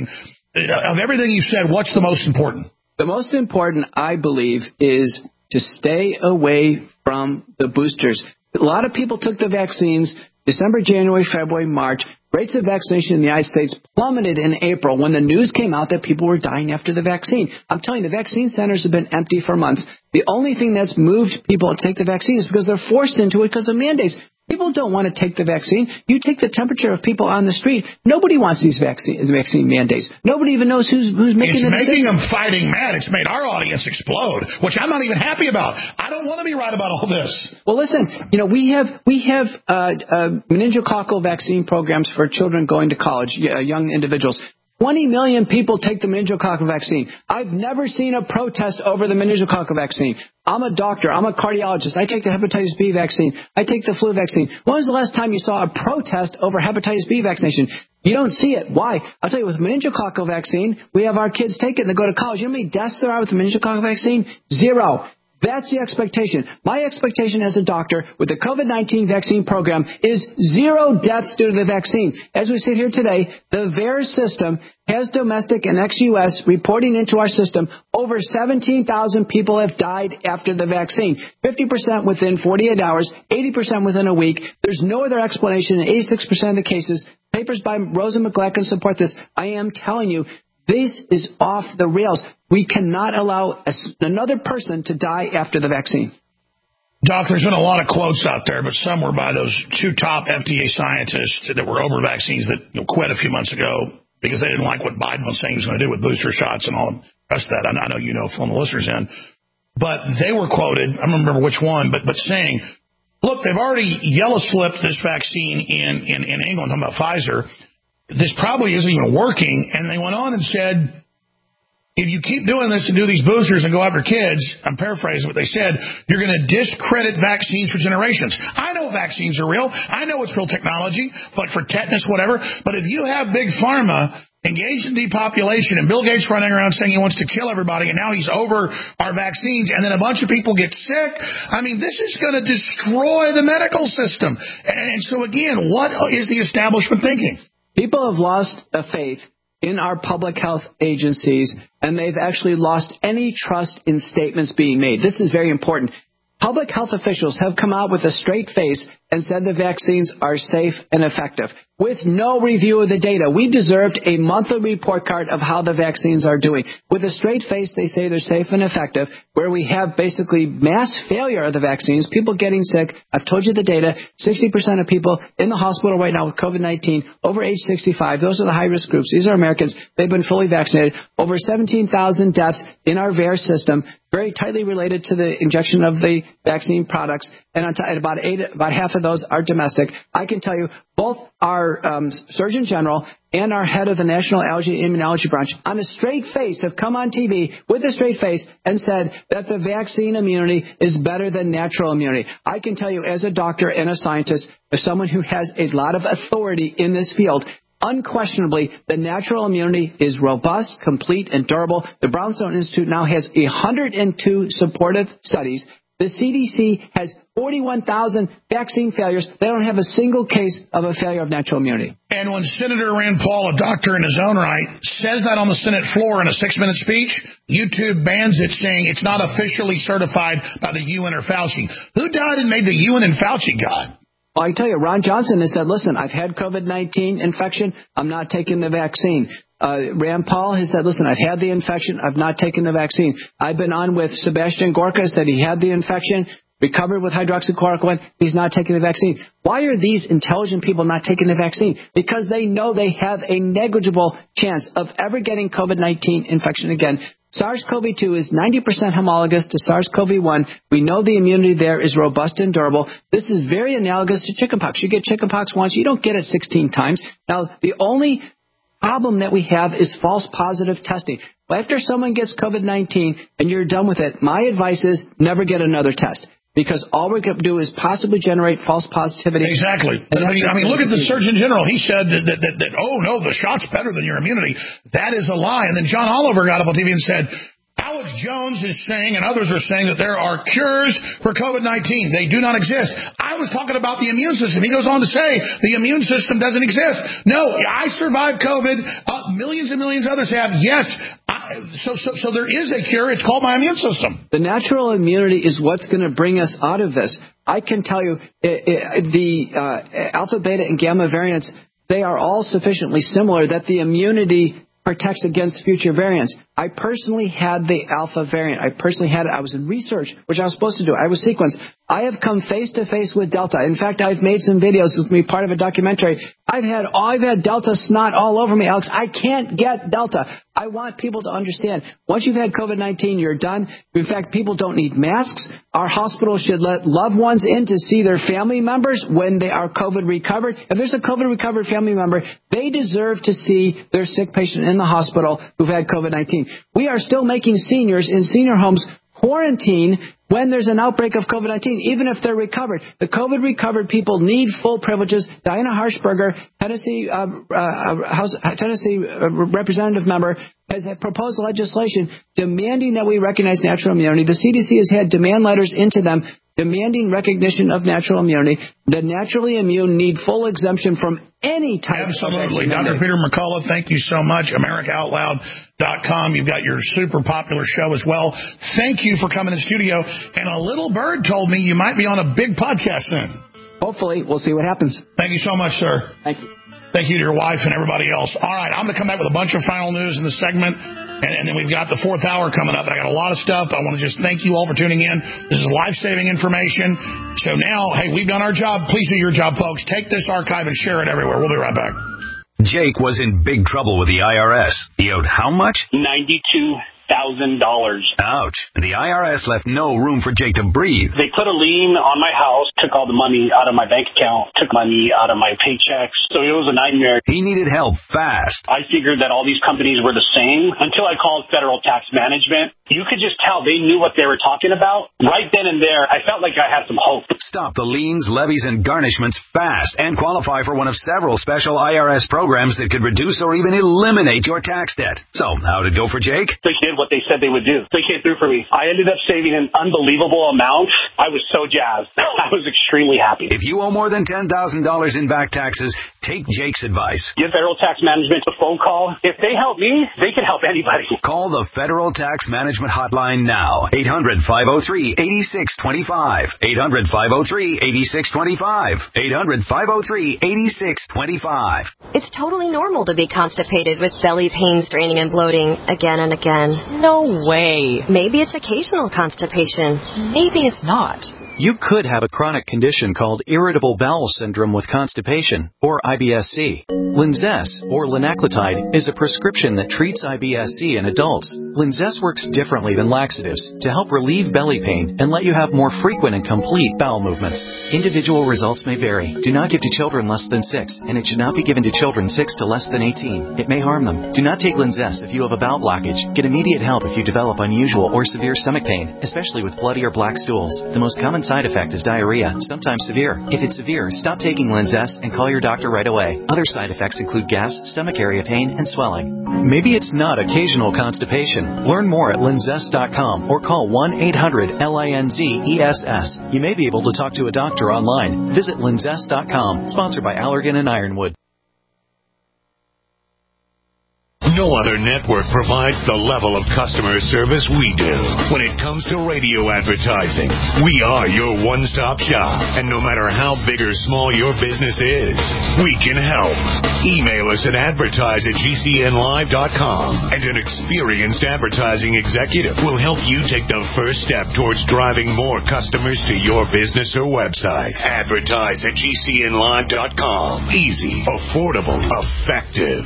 Of everything you said, what's the most important? The most important, I believe, is to stay away from the boosters. A lot of people took the vaccines December, January, February, March. Rates of vaccination in the United States plummeted in April when the news came out that people were dying after the vaccine. I'm telling you, the vaccine centers have been empty for months. The only thing that's moved people to take the vaccine is because they're forced into it because of mandates. People don't want to take the vaccine. You take the temperature of people on the street. Nobody wants these vaccine vaccine mandates. Nobody even knows who's who's making it's the making decision. them fighting mad. It's made our audience explode, which I'm not even happy about. I don't want to be right about all this. Well, listen, you know, we have we have uh, uh, meningococcal vaccine programs for children going to college, uh, young individuals. twenty million people take the meningococcal vaccine. I've never seen a protest over the meningococcal vaccine. I'm a doctor. I'm a cardiologist. I take the hepatitis B vaccine. I take the flu vaccine. When was the last time you saw a protest over hepatitis B vaccination? You don't see it. Why? I'll tell you, with meningococcal vaccine, we have our kids take it and they go to college. You know how many deaths there are with the meningococcal vaccine? Zero. That's the expectation. My expectation as a doctor with the COVID nineteen vaccine program is zero deaths due to the vaccine. As we sit here today, the V A E R S system has domestic and ex-U S reporting into our system. Over seventeen thousand people have died after the vaccine. fifty percent within forty-eight hours, eighty percent within a week. There's no other explanation in eighty-six percent of the cases. Papers by Rosa McGlacken support this. I am telling you, this is off the rails. We cannot allow a, another person to die after the vaccine. Doc, there's been a lot of quotes out there, but some were by those two top F D A scientists that were over vaccines that you know, quit a few months ago because they didn't like what Biden was saying he was going to do with booster shots and all the rest of that. I know you know, filling the listeners in. But they were quoted, I don't remember which one, but but saying, look, they've already yellow slipped this vaccine in, in, in England, I'm talking about Pfizer. This probably isn't even working. And they went on and said, if you keep doing this and do these boosters and go after kids, I'm paraphrasing what they said, you're going to discredit vaccines for generations. I know vaccines are real. I know it's real technology, but for tetanus, whatever. But if you have Big Pharma engaged in depopulation and Bill Gates running around saying he wants to kill everybody and now he's over our vaccines and then a bunch of people get sick, I mean, this is going to destroy the medical system. And so, again, what is the establishment thinking? People have lost a faith in our public health agencies, and they've actually lost any trust in statements being made. This is very important. Public health officials have come out with a straight face and said the vaccines are safe and effective. with no review of the data. We deserved a monthly report card of how the vaccines are doing. With a straight face, they say they're safe and effective, where we have basically mass failure of the vaccines, people getting sick. I've told you the data. sixty percent of people in the hospital right now with COVID nineteen over age sixty-five. Those are the high-risk groups. These are Americans. They've been fully vaccinated. Over seventeen thousand deaths in our V A E R S system, very tightly related to the injection of the vaccine products. And on t- about eight, about half of those are domestic. I can tell you both our um, Surgeon General and our head of the National Allergy and Immunology Branch on a straight face have come on T V with a straight face and said that the vaccine immunity is better than natural immunity. I can tell you as a doctor and a scientist, as someone who has a lot of authority in this field, unquestionably, the natural immunity is robust, complete, and durable. The Brownstone Institute now has one hundred two supportive studies. The C D C has forty-one thousand vaccine failures. They don't have a single case of a failure of natural immunity. And when Senator Rand Paul, a doctor in his own right, says that on the Senate floor in a six-minute speech, YouTube bans it, saying it's not officially certified by the U N or Fauci. Who died and made the U N and Fauci God? Well, I can tell you, Ron Johnson has said, listen, I've had COVID nineteen infection. I'm not taking the vaccine. Uh, Rand Paul has said, listen, I've had the infection. I've not taken the vaccine. I've been on with Sebastian Gorka, said he had the infection, recovered with hydroxychloroquine. He's not taking the vaccine. Why are these intelligent people not taking the vaccine? Because they know they have a negligible chance of ever getting COVID nineteen infection again. SARS-CoV two is ninety percent homologous to SARS-CoV one. We know the immunity there is robust and durable. This is very analogous to chickenpox. You get chickenpox once, you don't get it sixteen times. Now, the only problem that we have is false positive testing. After someone gets COVID nineteen and you're done with it, my advice is never get another test. Because all we're going to do is possibly generate false positivity. Exactly. I mean, I mean, look at the Surgeon General. He said that, that, that, that, oh, no, the shot's better than your immunity. That is a lie. And then John Oliver got up on T V and said, Alex Jones is saying, and others are saying, that there are cures for COVID nineteen. They do not exist. I was talking about the immune system. He goes on to say the immune system doesn't exist. No, I survived COVID. Uh, millions and millions of others have. Yes. I, so, so, so there is a cure. It's called my immune system. The natural immunity is what's going to bring us out of this. I can tell you it, it, the uh, alpha, beta, and gamma variants, they are all sufficiently similar that the immunity protects against future variants. I personally had the alpha variant. I personally had it. I was in research, which I was supposed to do. I was sequenced. I have come face to face with Delta. In fact, I've made some videos with me, part of a documentary. I've had I've had Delta snot all over me, Alex. I can't get Delta. I want people to understand. Once you've had COVID nineteen, you're done. In fact, people don't need masks. Our hospitals should let loved ones in to see their family members when they are COVID recovered. If there's a COVID recovered family member, they deserve to see their sick patient in the hospital who've had COVID nineteen. We are still making seniors in senior homes quarantine when there's an outbreak of COVID nineteen, even if they're recovered. The COVID recovered people need full privileges. Diana Harshberger, Tennessee uh, uh, House, Tennessee uh, representative member, has proposed legislation demanding that we recognize natural immunity. The C D C has had demand letters into them demanding recognition of natural immunity. The naturally immune need full exemption from any type Absolutely. of Doctor Peter McCullough, thank you so much. America Out Loud dot com. You've got your super popular show as well. Thank you for coming in studio. And a little bird told me you might be on a big podcast soon. Hopefully. We'll see what happens. Thank you so much, sir. Thank you. Thank you to your wife and everybody else. All right, I'm going to come back with a bunch of final news in the segment, and, and then we've got the fourth hour coming up. I got a lot of stuff. I want to just thank you all for tuning in. This is life-saving information. So now, hey, we've done our job. Please do your job, folks. Take this archive and share it everywhere. We'll be right back. Jake was in big trouble with the I R S. He owed how much? ninety-two thousand dollars. Ouch. The I R S left no room for Jake to breathe. They put a lien on my house, took all the money out of my bank account, took money out of my paychecks. So it was a nightmare. He needed help fast. I figured that all these companies were the same until I called Federal Tax Management. You could just tell they knew what they were talking about. Right then and there, I felt like I had some hope. Stop the liens, levies, and garnishments fast and qualify for one of several special I R S programs that could reduce or even eliminate your tax debt. So, how'd it go for Jake? They did what they said they would do. They came through for me. I ended up saving an unbelievable amount. I was so jazzed. I was extremely happy. If you owe more than ten thousand dollars in back taxes, Take Jake's advice. Give Federal Tax Management a phone call. If they help me, they can help anybody. Call the Federal Tax Management Hotline now. eight hundred, five oh three, eight six two five. eight hundred, five oh three, eight six two five. eight hundred, five oh three, eight six two five. It's totally normal to be constipated with belly pain, straining, and bloating again and again. No way. Maybe it's occasional constipation. Maybe it's not. You could have a chronic condition called irritable bowel syndrome with constipation, or I B S C. Linzess, or linaclotide, is a prescription that treats I B S C in adults. Linzess works differently than laxatives to help relieve belly pain and let you have more frequent and complete bowel movements. Individual results may vary. Do not give to children less than six, and it should not be given to children six to less than eighteen. It may harm them. Do not take Linzess if you have a bowel blockage. Get immediate help if you develop unusual or severe stomach pain, especially with bloody or black stools. The most common side effect is diarrhea, sometimes severe. If it's severe, stop taking Linzess and call your doctor right away. Other side effects include gas, stomach area pain, and swelling. Maybe it's not occasional constipation. Learn more at linzess dot com or call one eight hundred L I N Z E S S. You may be able to talk to a doctor online. Visit linzess dot com. Sponsored by Allergan and Ironwood. No other network provides the level of customer service we do. When it comes to radio advertising, we are your one-stop shop. And no matter how big or small your business is, we can help. Email us at advertise at G C N live dot com, and an experienced advertising executive will help you take the first step towards driving more customers to your business or website. Advertise at G C N live dot com. Easy, affordable, effective.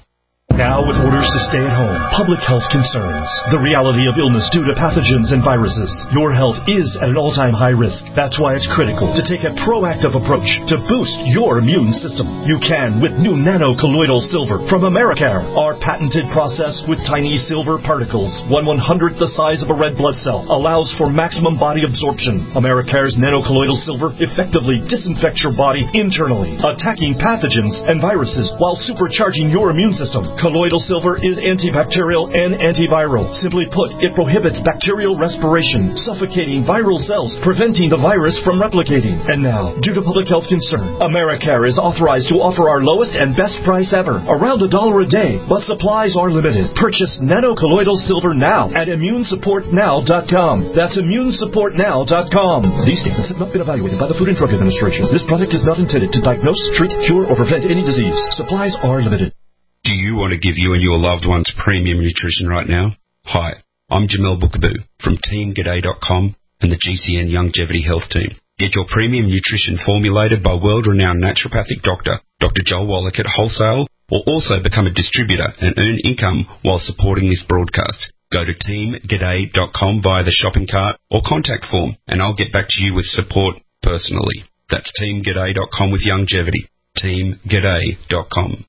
Now with orders to stay at home, public health concerns, the reality of illness due to pathogens and viruses. Your health is at an all-time high risk. That's why it's critical to take a proactive approach to boost your immune system. You can with new nano-colloidal silver from Americare. Our patented process with tiny silver particles, one one-hundredth the size of a red blood cell, allows for maximum body absorption. Americare's nano-colloidal silver effectively disinfects your body internally, attacking pathogens and viruses while supercharging your immune system. Colloidal silver is antibacterial and antiviral. Simply put, it prohibits bacterial respiration, suffocating viral cells, preventing the virus from replicating. And now, due to public health concern, Americare is authorized to offer our lowest and best price ever, around a dollar a day, but supplies are limited. Purchase nano-colloidal silver now at immune support now dot com. That's immune support now dot com. These statements have not been evaluated by the Food and Drug Administration. This product is not intended to diagnose, treat, cure, or prevent any disease. Supplies are limited. Do you want to give you and your loved ones premium nutrition right now? Hi, I'm Jamel Bookaboo from team g'day dot com and the G C N Longevity Health Team. Get your premium nutrition formulated by world-renowned naturopathic doctor, Doctor Joel Wallach at wholesale, or also become a distributor and earn income while supporting this broadcast. Go to team g'day dot com via the shopping cart or contact form, and I'll get back to you with support personally. That's team g'day dot com with longevity. team g'day dot com.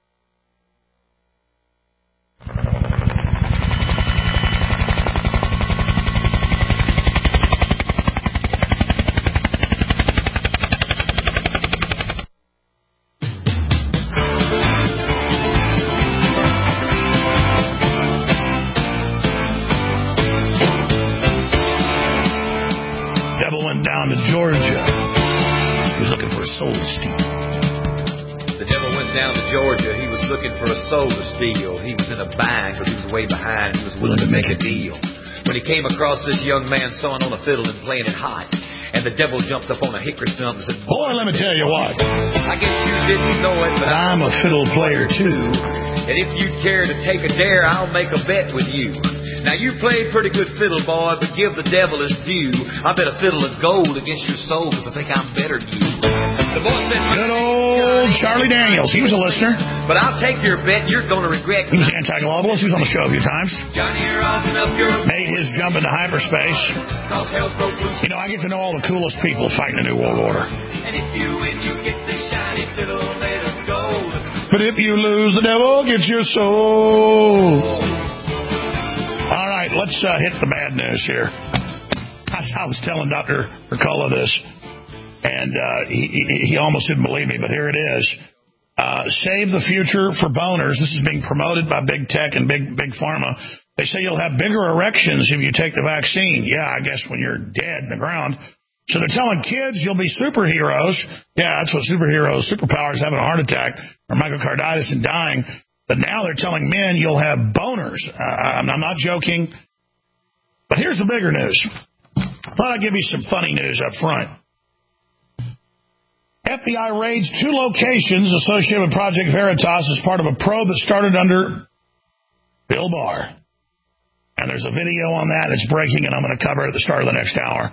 Devil went down to Georgia. He was looking for a soul to steal. The devil went down to Georgia. He was looking for a soul to steal. He was in a bind because he was way behind and he was willing to make a deal. When he came across this young man sawing on a fiddle and playing it hot, and the devil jumped up on a hickory stump and said, "Boy, let me tell you what. I guess you didn't know it, but I'm a fiddle player too. And if you'd care to take a dare, I'll make a bet with you. Now, you played pretty good fiddle, boy, but give the devil his due. I bet a fiddle of gold against your soul because I think I'm better than you." The boy said, "Good old Charlie Daniels. He was a listener. But I'll take your bet. You're going to regret." He was anti-globalist. He was on the show a few times. Johnny, you're rosin up your... Made his jump into hyperspace. You know, I get to know all the coolest people fighting the New World Order. And if you win, you get this shiny fiddle made of gold. But if you lose, the devil gets your soul. All right, let's uh, hit the bad news here. I, I was telling Doctor Mercola this, and uh, he, he, he almost didn't believe me, but here it is. Uh, save the future for boners. This is being promoted by big tech and big big pharma. They say you'll have bigger erections if you take the vaccine. Yeah, I guess when you're dead in the ground. So they're telling kids you'll be superheroes. Yeah, that's what superheroes, superpowers, having a heart attack or myocarditis and dying. But now they're telling men you'll have boners. Uh, I'm, I'm not joking. But here's the bigger news. I thought I'd give you some funny news up front. F B I raids two locations associated with Project Veritas as part of a probe that started under Bill Barr. And there's a video on that. It's breaking, and I'm going to cover it at the start of the next hour.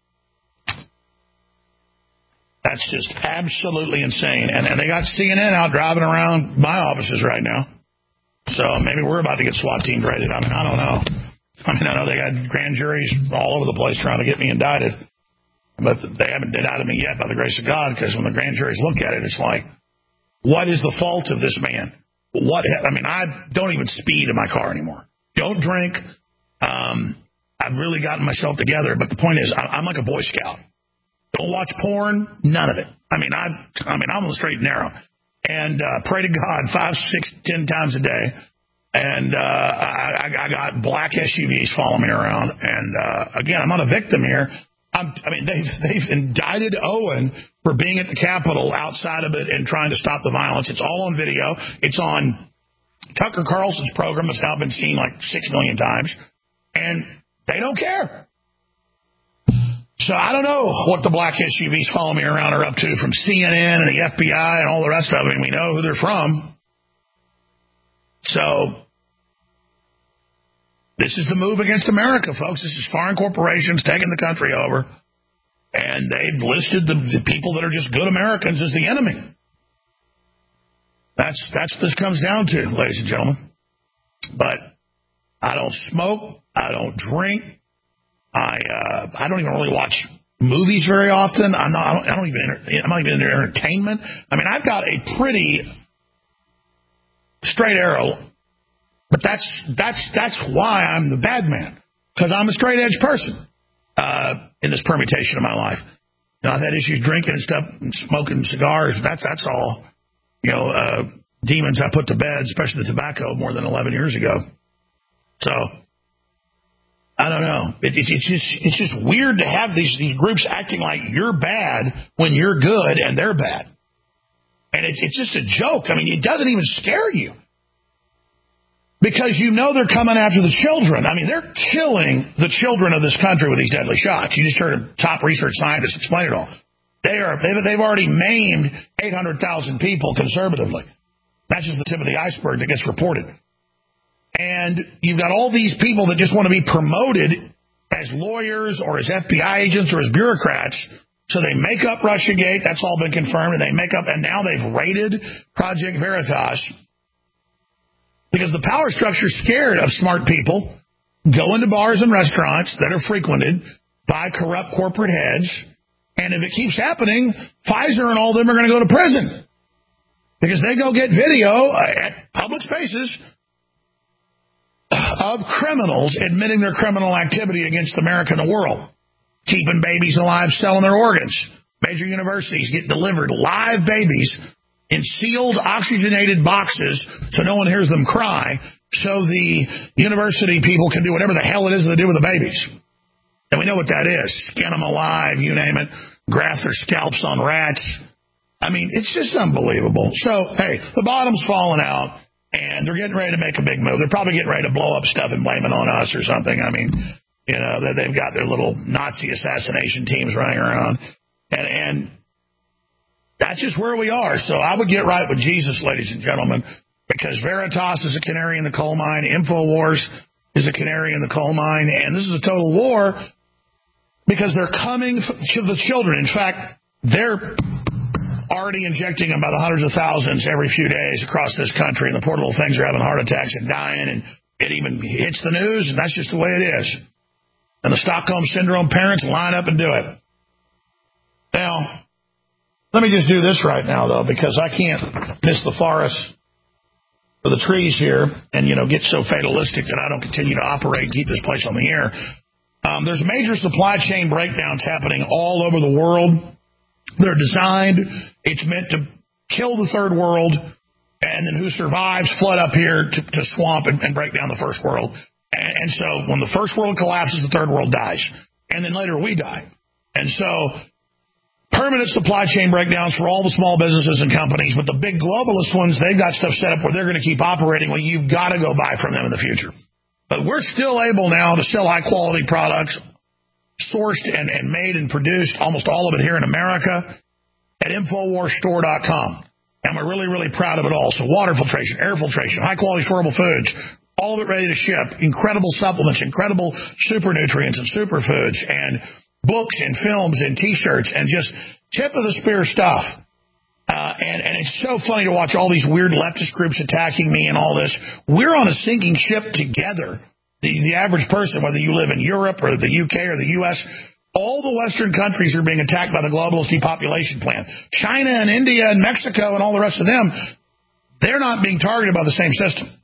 That's just absolutely insane. And, and they got C N N out driving around my offices right now. So maybe we're about to get SWAT team raided. I mean, I don't know. I mean, I know they got grand juries all over the place trying to get me indicted. But they haven't indicted me yet by the grace of God, because when the grand juries look at it, it's like, what is the fault of this man? What? I mean, I don't even speed in my car anymore. Don't drink. Um, I've really gotten myself together. But the point is, I'm like a Boy Scout. Don't watch porn. None of it. I mean, I, I mean, I'm on the straight and narrow, and uh, pray to God five, six, ten times a day. And uh, I, I got black S U Vs following me around. And uh, again, I'm not a victim here. I'm, I mean, they've they've indicted Owen for being at the Capitol outside of it and trying to stop the violence. It's all on video. It's on Tucker Carlson's program. It's now been seen like six million times, and they don't care. So I don't know what the black S U Vs following me around are up to, from C N N and the F B I and all the rest of it. We know who they're from. So this is the move against America, folks. This is foreign corporations taking the country over, and they've listed the, the people that are just good Americans as the enemy. That's that's what this comes down to, ladies and gentlemen. But I don't smoke. I don't drink. I uh, I don't even really watch movies very often. I'm not. I don't, I don't even. I'm not even into entertainment. I mean, I've got a pretty straight arrow, but that's that's that's why I'm the bad man, because I'm a straight edge person uh, in this permutation of my life. You know, I've had issues drinking and stuff, and smoking cigars. That's that's all. You know, uh, demons I put to bed, especially the tobacco, more than eleven years ago. So I don't know. It, it, it's just it's just weird to have these these groups acting like you're bad when you're good and they're bad. And it's it's just a joke. I mean, it doesn't even scare you, because you know they're coming after the children. I mean, they're killing the children of this country with these deadly shots. You just heard a top research scientist explain it all. They are they've, they've already maimed eight hundred thousand people conservatively. That's just the tip of the iceberg that gets reported. And you've got all these people that just want to be promoted as lawyers or as F B I agents or as bureaucrats. So they make up Russiagate. That's all been confirmed. And they make up, and now they've raided Project Veritas, because the power structure is scared of smart people going to bars and restaurants that are frequented by corrupt corporate heads. And if it keeps happening, Pfizer and all of them are going to go to prison, because they go get video at public spaces of criminals admitting their criminal activity against America and the world, keeping babies alive, selling their organs. Major universities get delivered live babies in sealed, oxygenated boxes so no one hears them cry, so the university people can do whatever the hell it is they do with the babies. And we know what that is. Skin them alive, you name it, graft their scalps on rats. I mean, it's just unbelievable. So, hey, the bottom's falling out, and they're getting ready to make a big move. They're probably getting ready to blow up stuff and blame it on us or something. I mean, you know, they've got their little Nazi assassination teams running around. And, and that's just where we are. So I would get right with Jesus, ladies and gentlemen, because Veritas is a canary in the coal mine. InfoWars is a canary in the coal mine. And this is a total war, because they're coming to the children. In fact, they're already injecting them by the hundreds of thousands every few days across this country, and the poor little things are having heart attacks and dying, and it even hits the news, and that's just the way it is. And the Stockholm Syndrome parents line up and do it. Now, let me just do this right now, though, because I can't miss the forest for the trees here and, you know, get so fatalistic that I don't continue to operate and keep this place on the air. Um, there's major supply chain breakdowns happening all over the world. They're designed, it's meant to kill the third world, and then who survives flood up here to, to swamp and, and break down the first world. And, and so when the first world collapses, the third world dies. And then later we die. And so permanent supply chain breakdowns for all the small businesses and companies, but the big globalist ones, they've got stuff set up where they're going to keep operating. Well, you've got to go buy from them in the future. But we're still able now to sell high-quality products, sourced and, and made and produced, almost all of it here in America, at Infowars Store dot com. And we're really, really proud of it all. So water filtration, air filtration, high-quality storable foods, all of it ready to ship, incredible supplements, incredible super nutrients and superfoods, and books and films and T-shirts and just tip of the spear stuff. Uh, and, and it's so funny to watch all these weird leftist groups attacking me and all this. We're on a sinking ship together. The, the average person, whether you live in Europe or the U K or the U S, all the Western countries are being attacked by the globalist depopulation plan. China and India and Mexico and all the rest of them, they're not being targeted by the same system.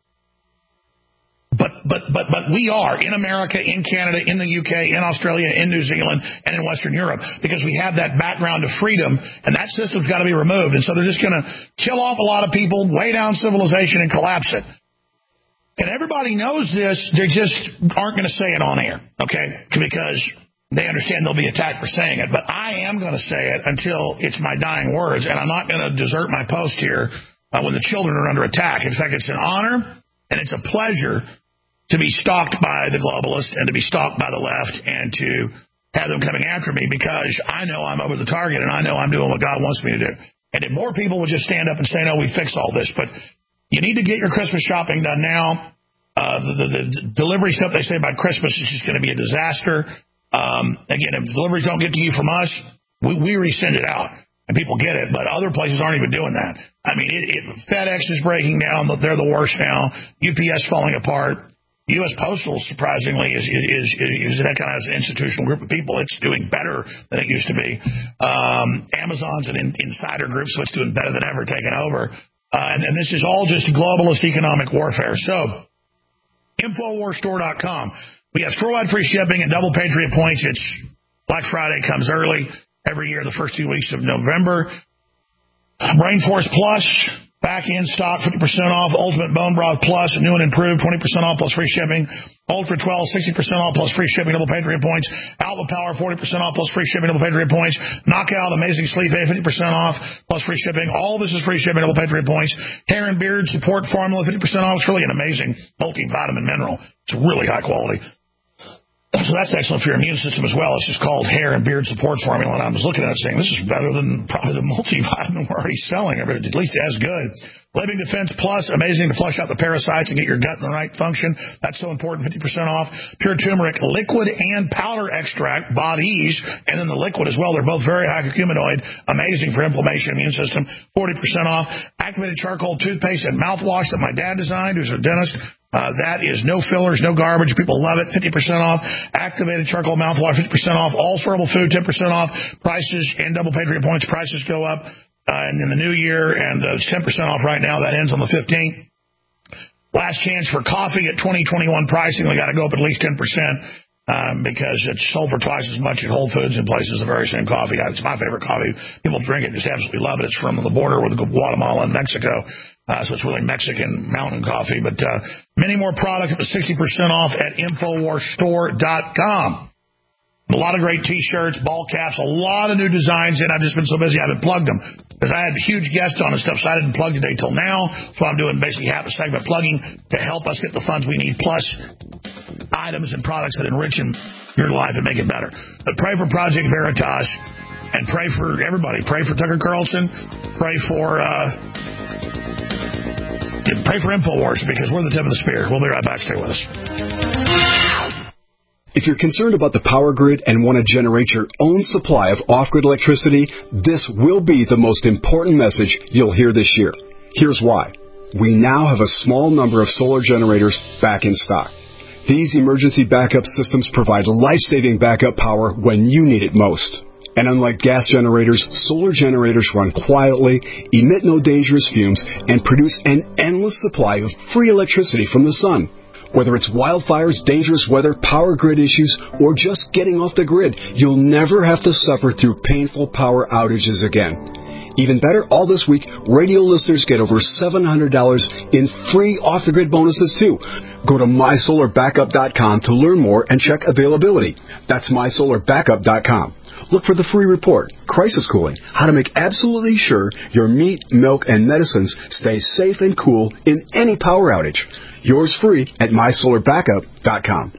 But but but but we are in America, in Canada, in the U K, in Australia, in New Zealand, and in Western Europe because we have that background of freedom, and that system's got to be removed. And so they're just going to kill off a lot of people, weigh down civilization, and collapse it. And everybody knows this. They just aren't going to say it on air, okay? Because they understand they'll be attacked for saying it. But I am going to say it until it's my dying words, and I'm not going to desert my post here uh, when the children are under attack. In fact, it's an honor and it's a pleasure to be stalked by the globalists and to be stalked by the left and to have them coming after me because I know I'm over the target and I know I'm doing what God wants me to do. And if more people would just stand up and say, no, we fix all this. But you need to get your Christmas shopping done now. Uh, the, the, the delivery stuff they say about Christmas is just going to be a disaster. Um, again, if deliveries don't get to you from us, we, we resend it out. And people get it, but other places aren't even doing that. I mean, it, it, FedEx is breaking down. They're the worst now. U P S falling apart. U S Postal, surprisingly, is is is that kind of an institutional group of people. It's doing better than it used to be. Um, Amazon's an in, insider group, so it's doing better than ever, taking over. Uh, and, and this is all just globalist economic warfare. So, Infowars Store dot com. We have store-wide free shipping and double Patriot points. It's Black Friday comes early every year, the first two weeks of November. Rainforest Plus. Back in stock, fifty percent off. Ultimate Bone Broth Plus, new and improved, twenty percent off plus free shipping. Ultra twelve, sixty percent off plus free shipping, double Patriot points. Alpha Power, forty percent off plus free shipping, double Patriot points. Knockout, Amazing Sleep Aid, fifty percent off plus free shipping. All this is free shipping, double Patriot points. Hair and Beard Support Formula, fifty percent off. It's really an amazing multivitamin mineral. It's really high quality. So that's excellent for your immune system as well. It's just called Hair and Beard Support Formula. And I was looking at it saying, this is better than probably the multivitamin we're already selling. But at least as good. Living Defense Plus, amazing to flush out the parasites and get your gut in the right function. That's so important, fifty percent off. Pure Turmeric Liquid and Powder Extract, Bodies, and then the liquid as well. They're both very high curcuminoid, amazing for inflammation, immune system, forty percent off. Activated Charcoal Toothpaste and Mouthwash that my dad designed, who's a dentist. Uh, that is no fillers, no garbage. People love it. fifty percent off. Activated Charcoal Mouthwash, fifty percent off. All Sortable Food, ten percent off. Prices and double Patriot points. Prices go up uh, in the new year, and uh, it's ten percent off right now. That ends on the fifteenth. Last chance for coffee at twenty twenty-one pricing. We got to go up at least ten percent um, because it's sold for twice as much at Whole Foods and places. The very same coffee. It's my favorite coffee. People drink it, just absolutely love it. It's from the border with Guatemala and Mexico. Uh, so it's really Mexican mountain coffee. But uh, many more products at sixty percent off at Infowars Store dot com. A lot of great T-shirts, ball caps, a lot of new designs, and I've just been so busy I haven't plugged them. Because I had huge guests on and stuff, so I didn't plug today till now. So I'm doing basically half a segment plugging to help us get the funds we need, plus items and products that enrich your life and make it better. But pray for Project Veritas, and pray for everybody. Pray for Tucker Carlson. Pray for... Uh, Pray for Infowars, because we're the tip of the spear. We'll be right back. Stay with us. If you're concerned about the power grid and want to generate your own supply of off-grid electricity, this will be the most important message you'll hear this year. Here's why. We now have a small number of solar generators back in stock. These emergency backup systems provide life-saving backup power when you need it most. And unlike gas generators, solar generators run quietly, emit no dangerous fumes, and produce an endless supply of free electricity from the sun. Whether it's wildfires, dangerous weather, power grid issues, or just getting off the grid, you'll never have to suffer through painful power outages again. Even better, all this week, radio listeners get over seven hundred dollars in free off-the-grid bonuses, too. Go to my solar backup dot com to learn more and check availability. That's my solar backup dot com. Look for the free report, Crisis Cooling, how to make absolutely sure your meat, milk, and medicines stay safe and cool in any power outage. Yours free at my solar backup dot com.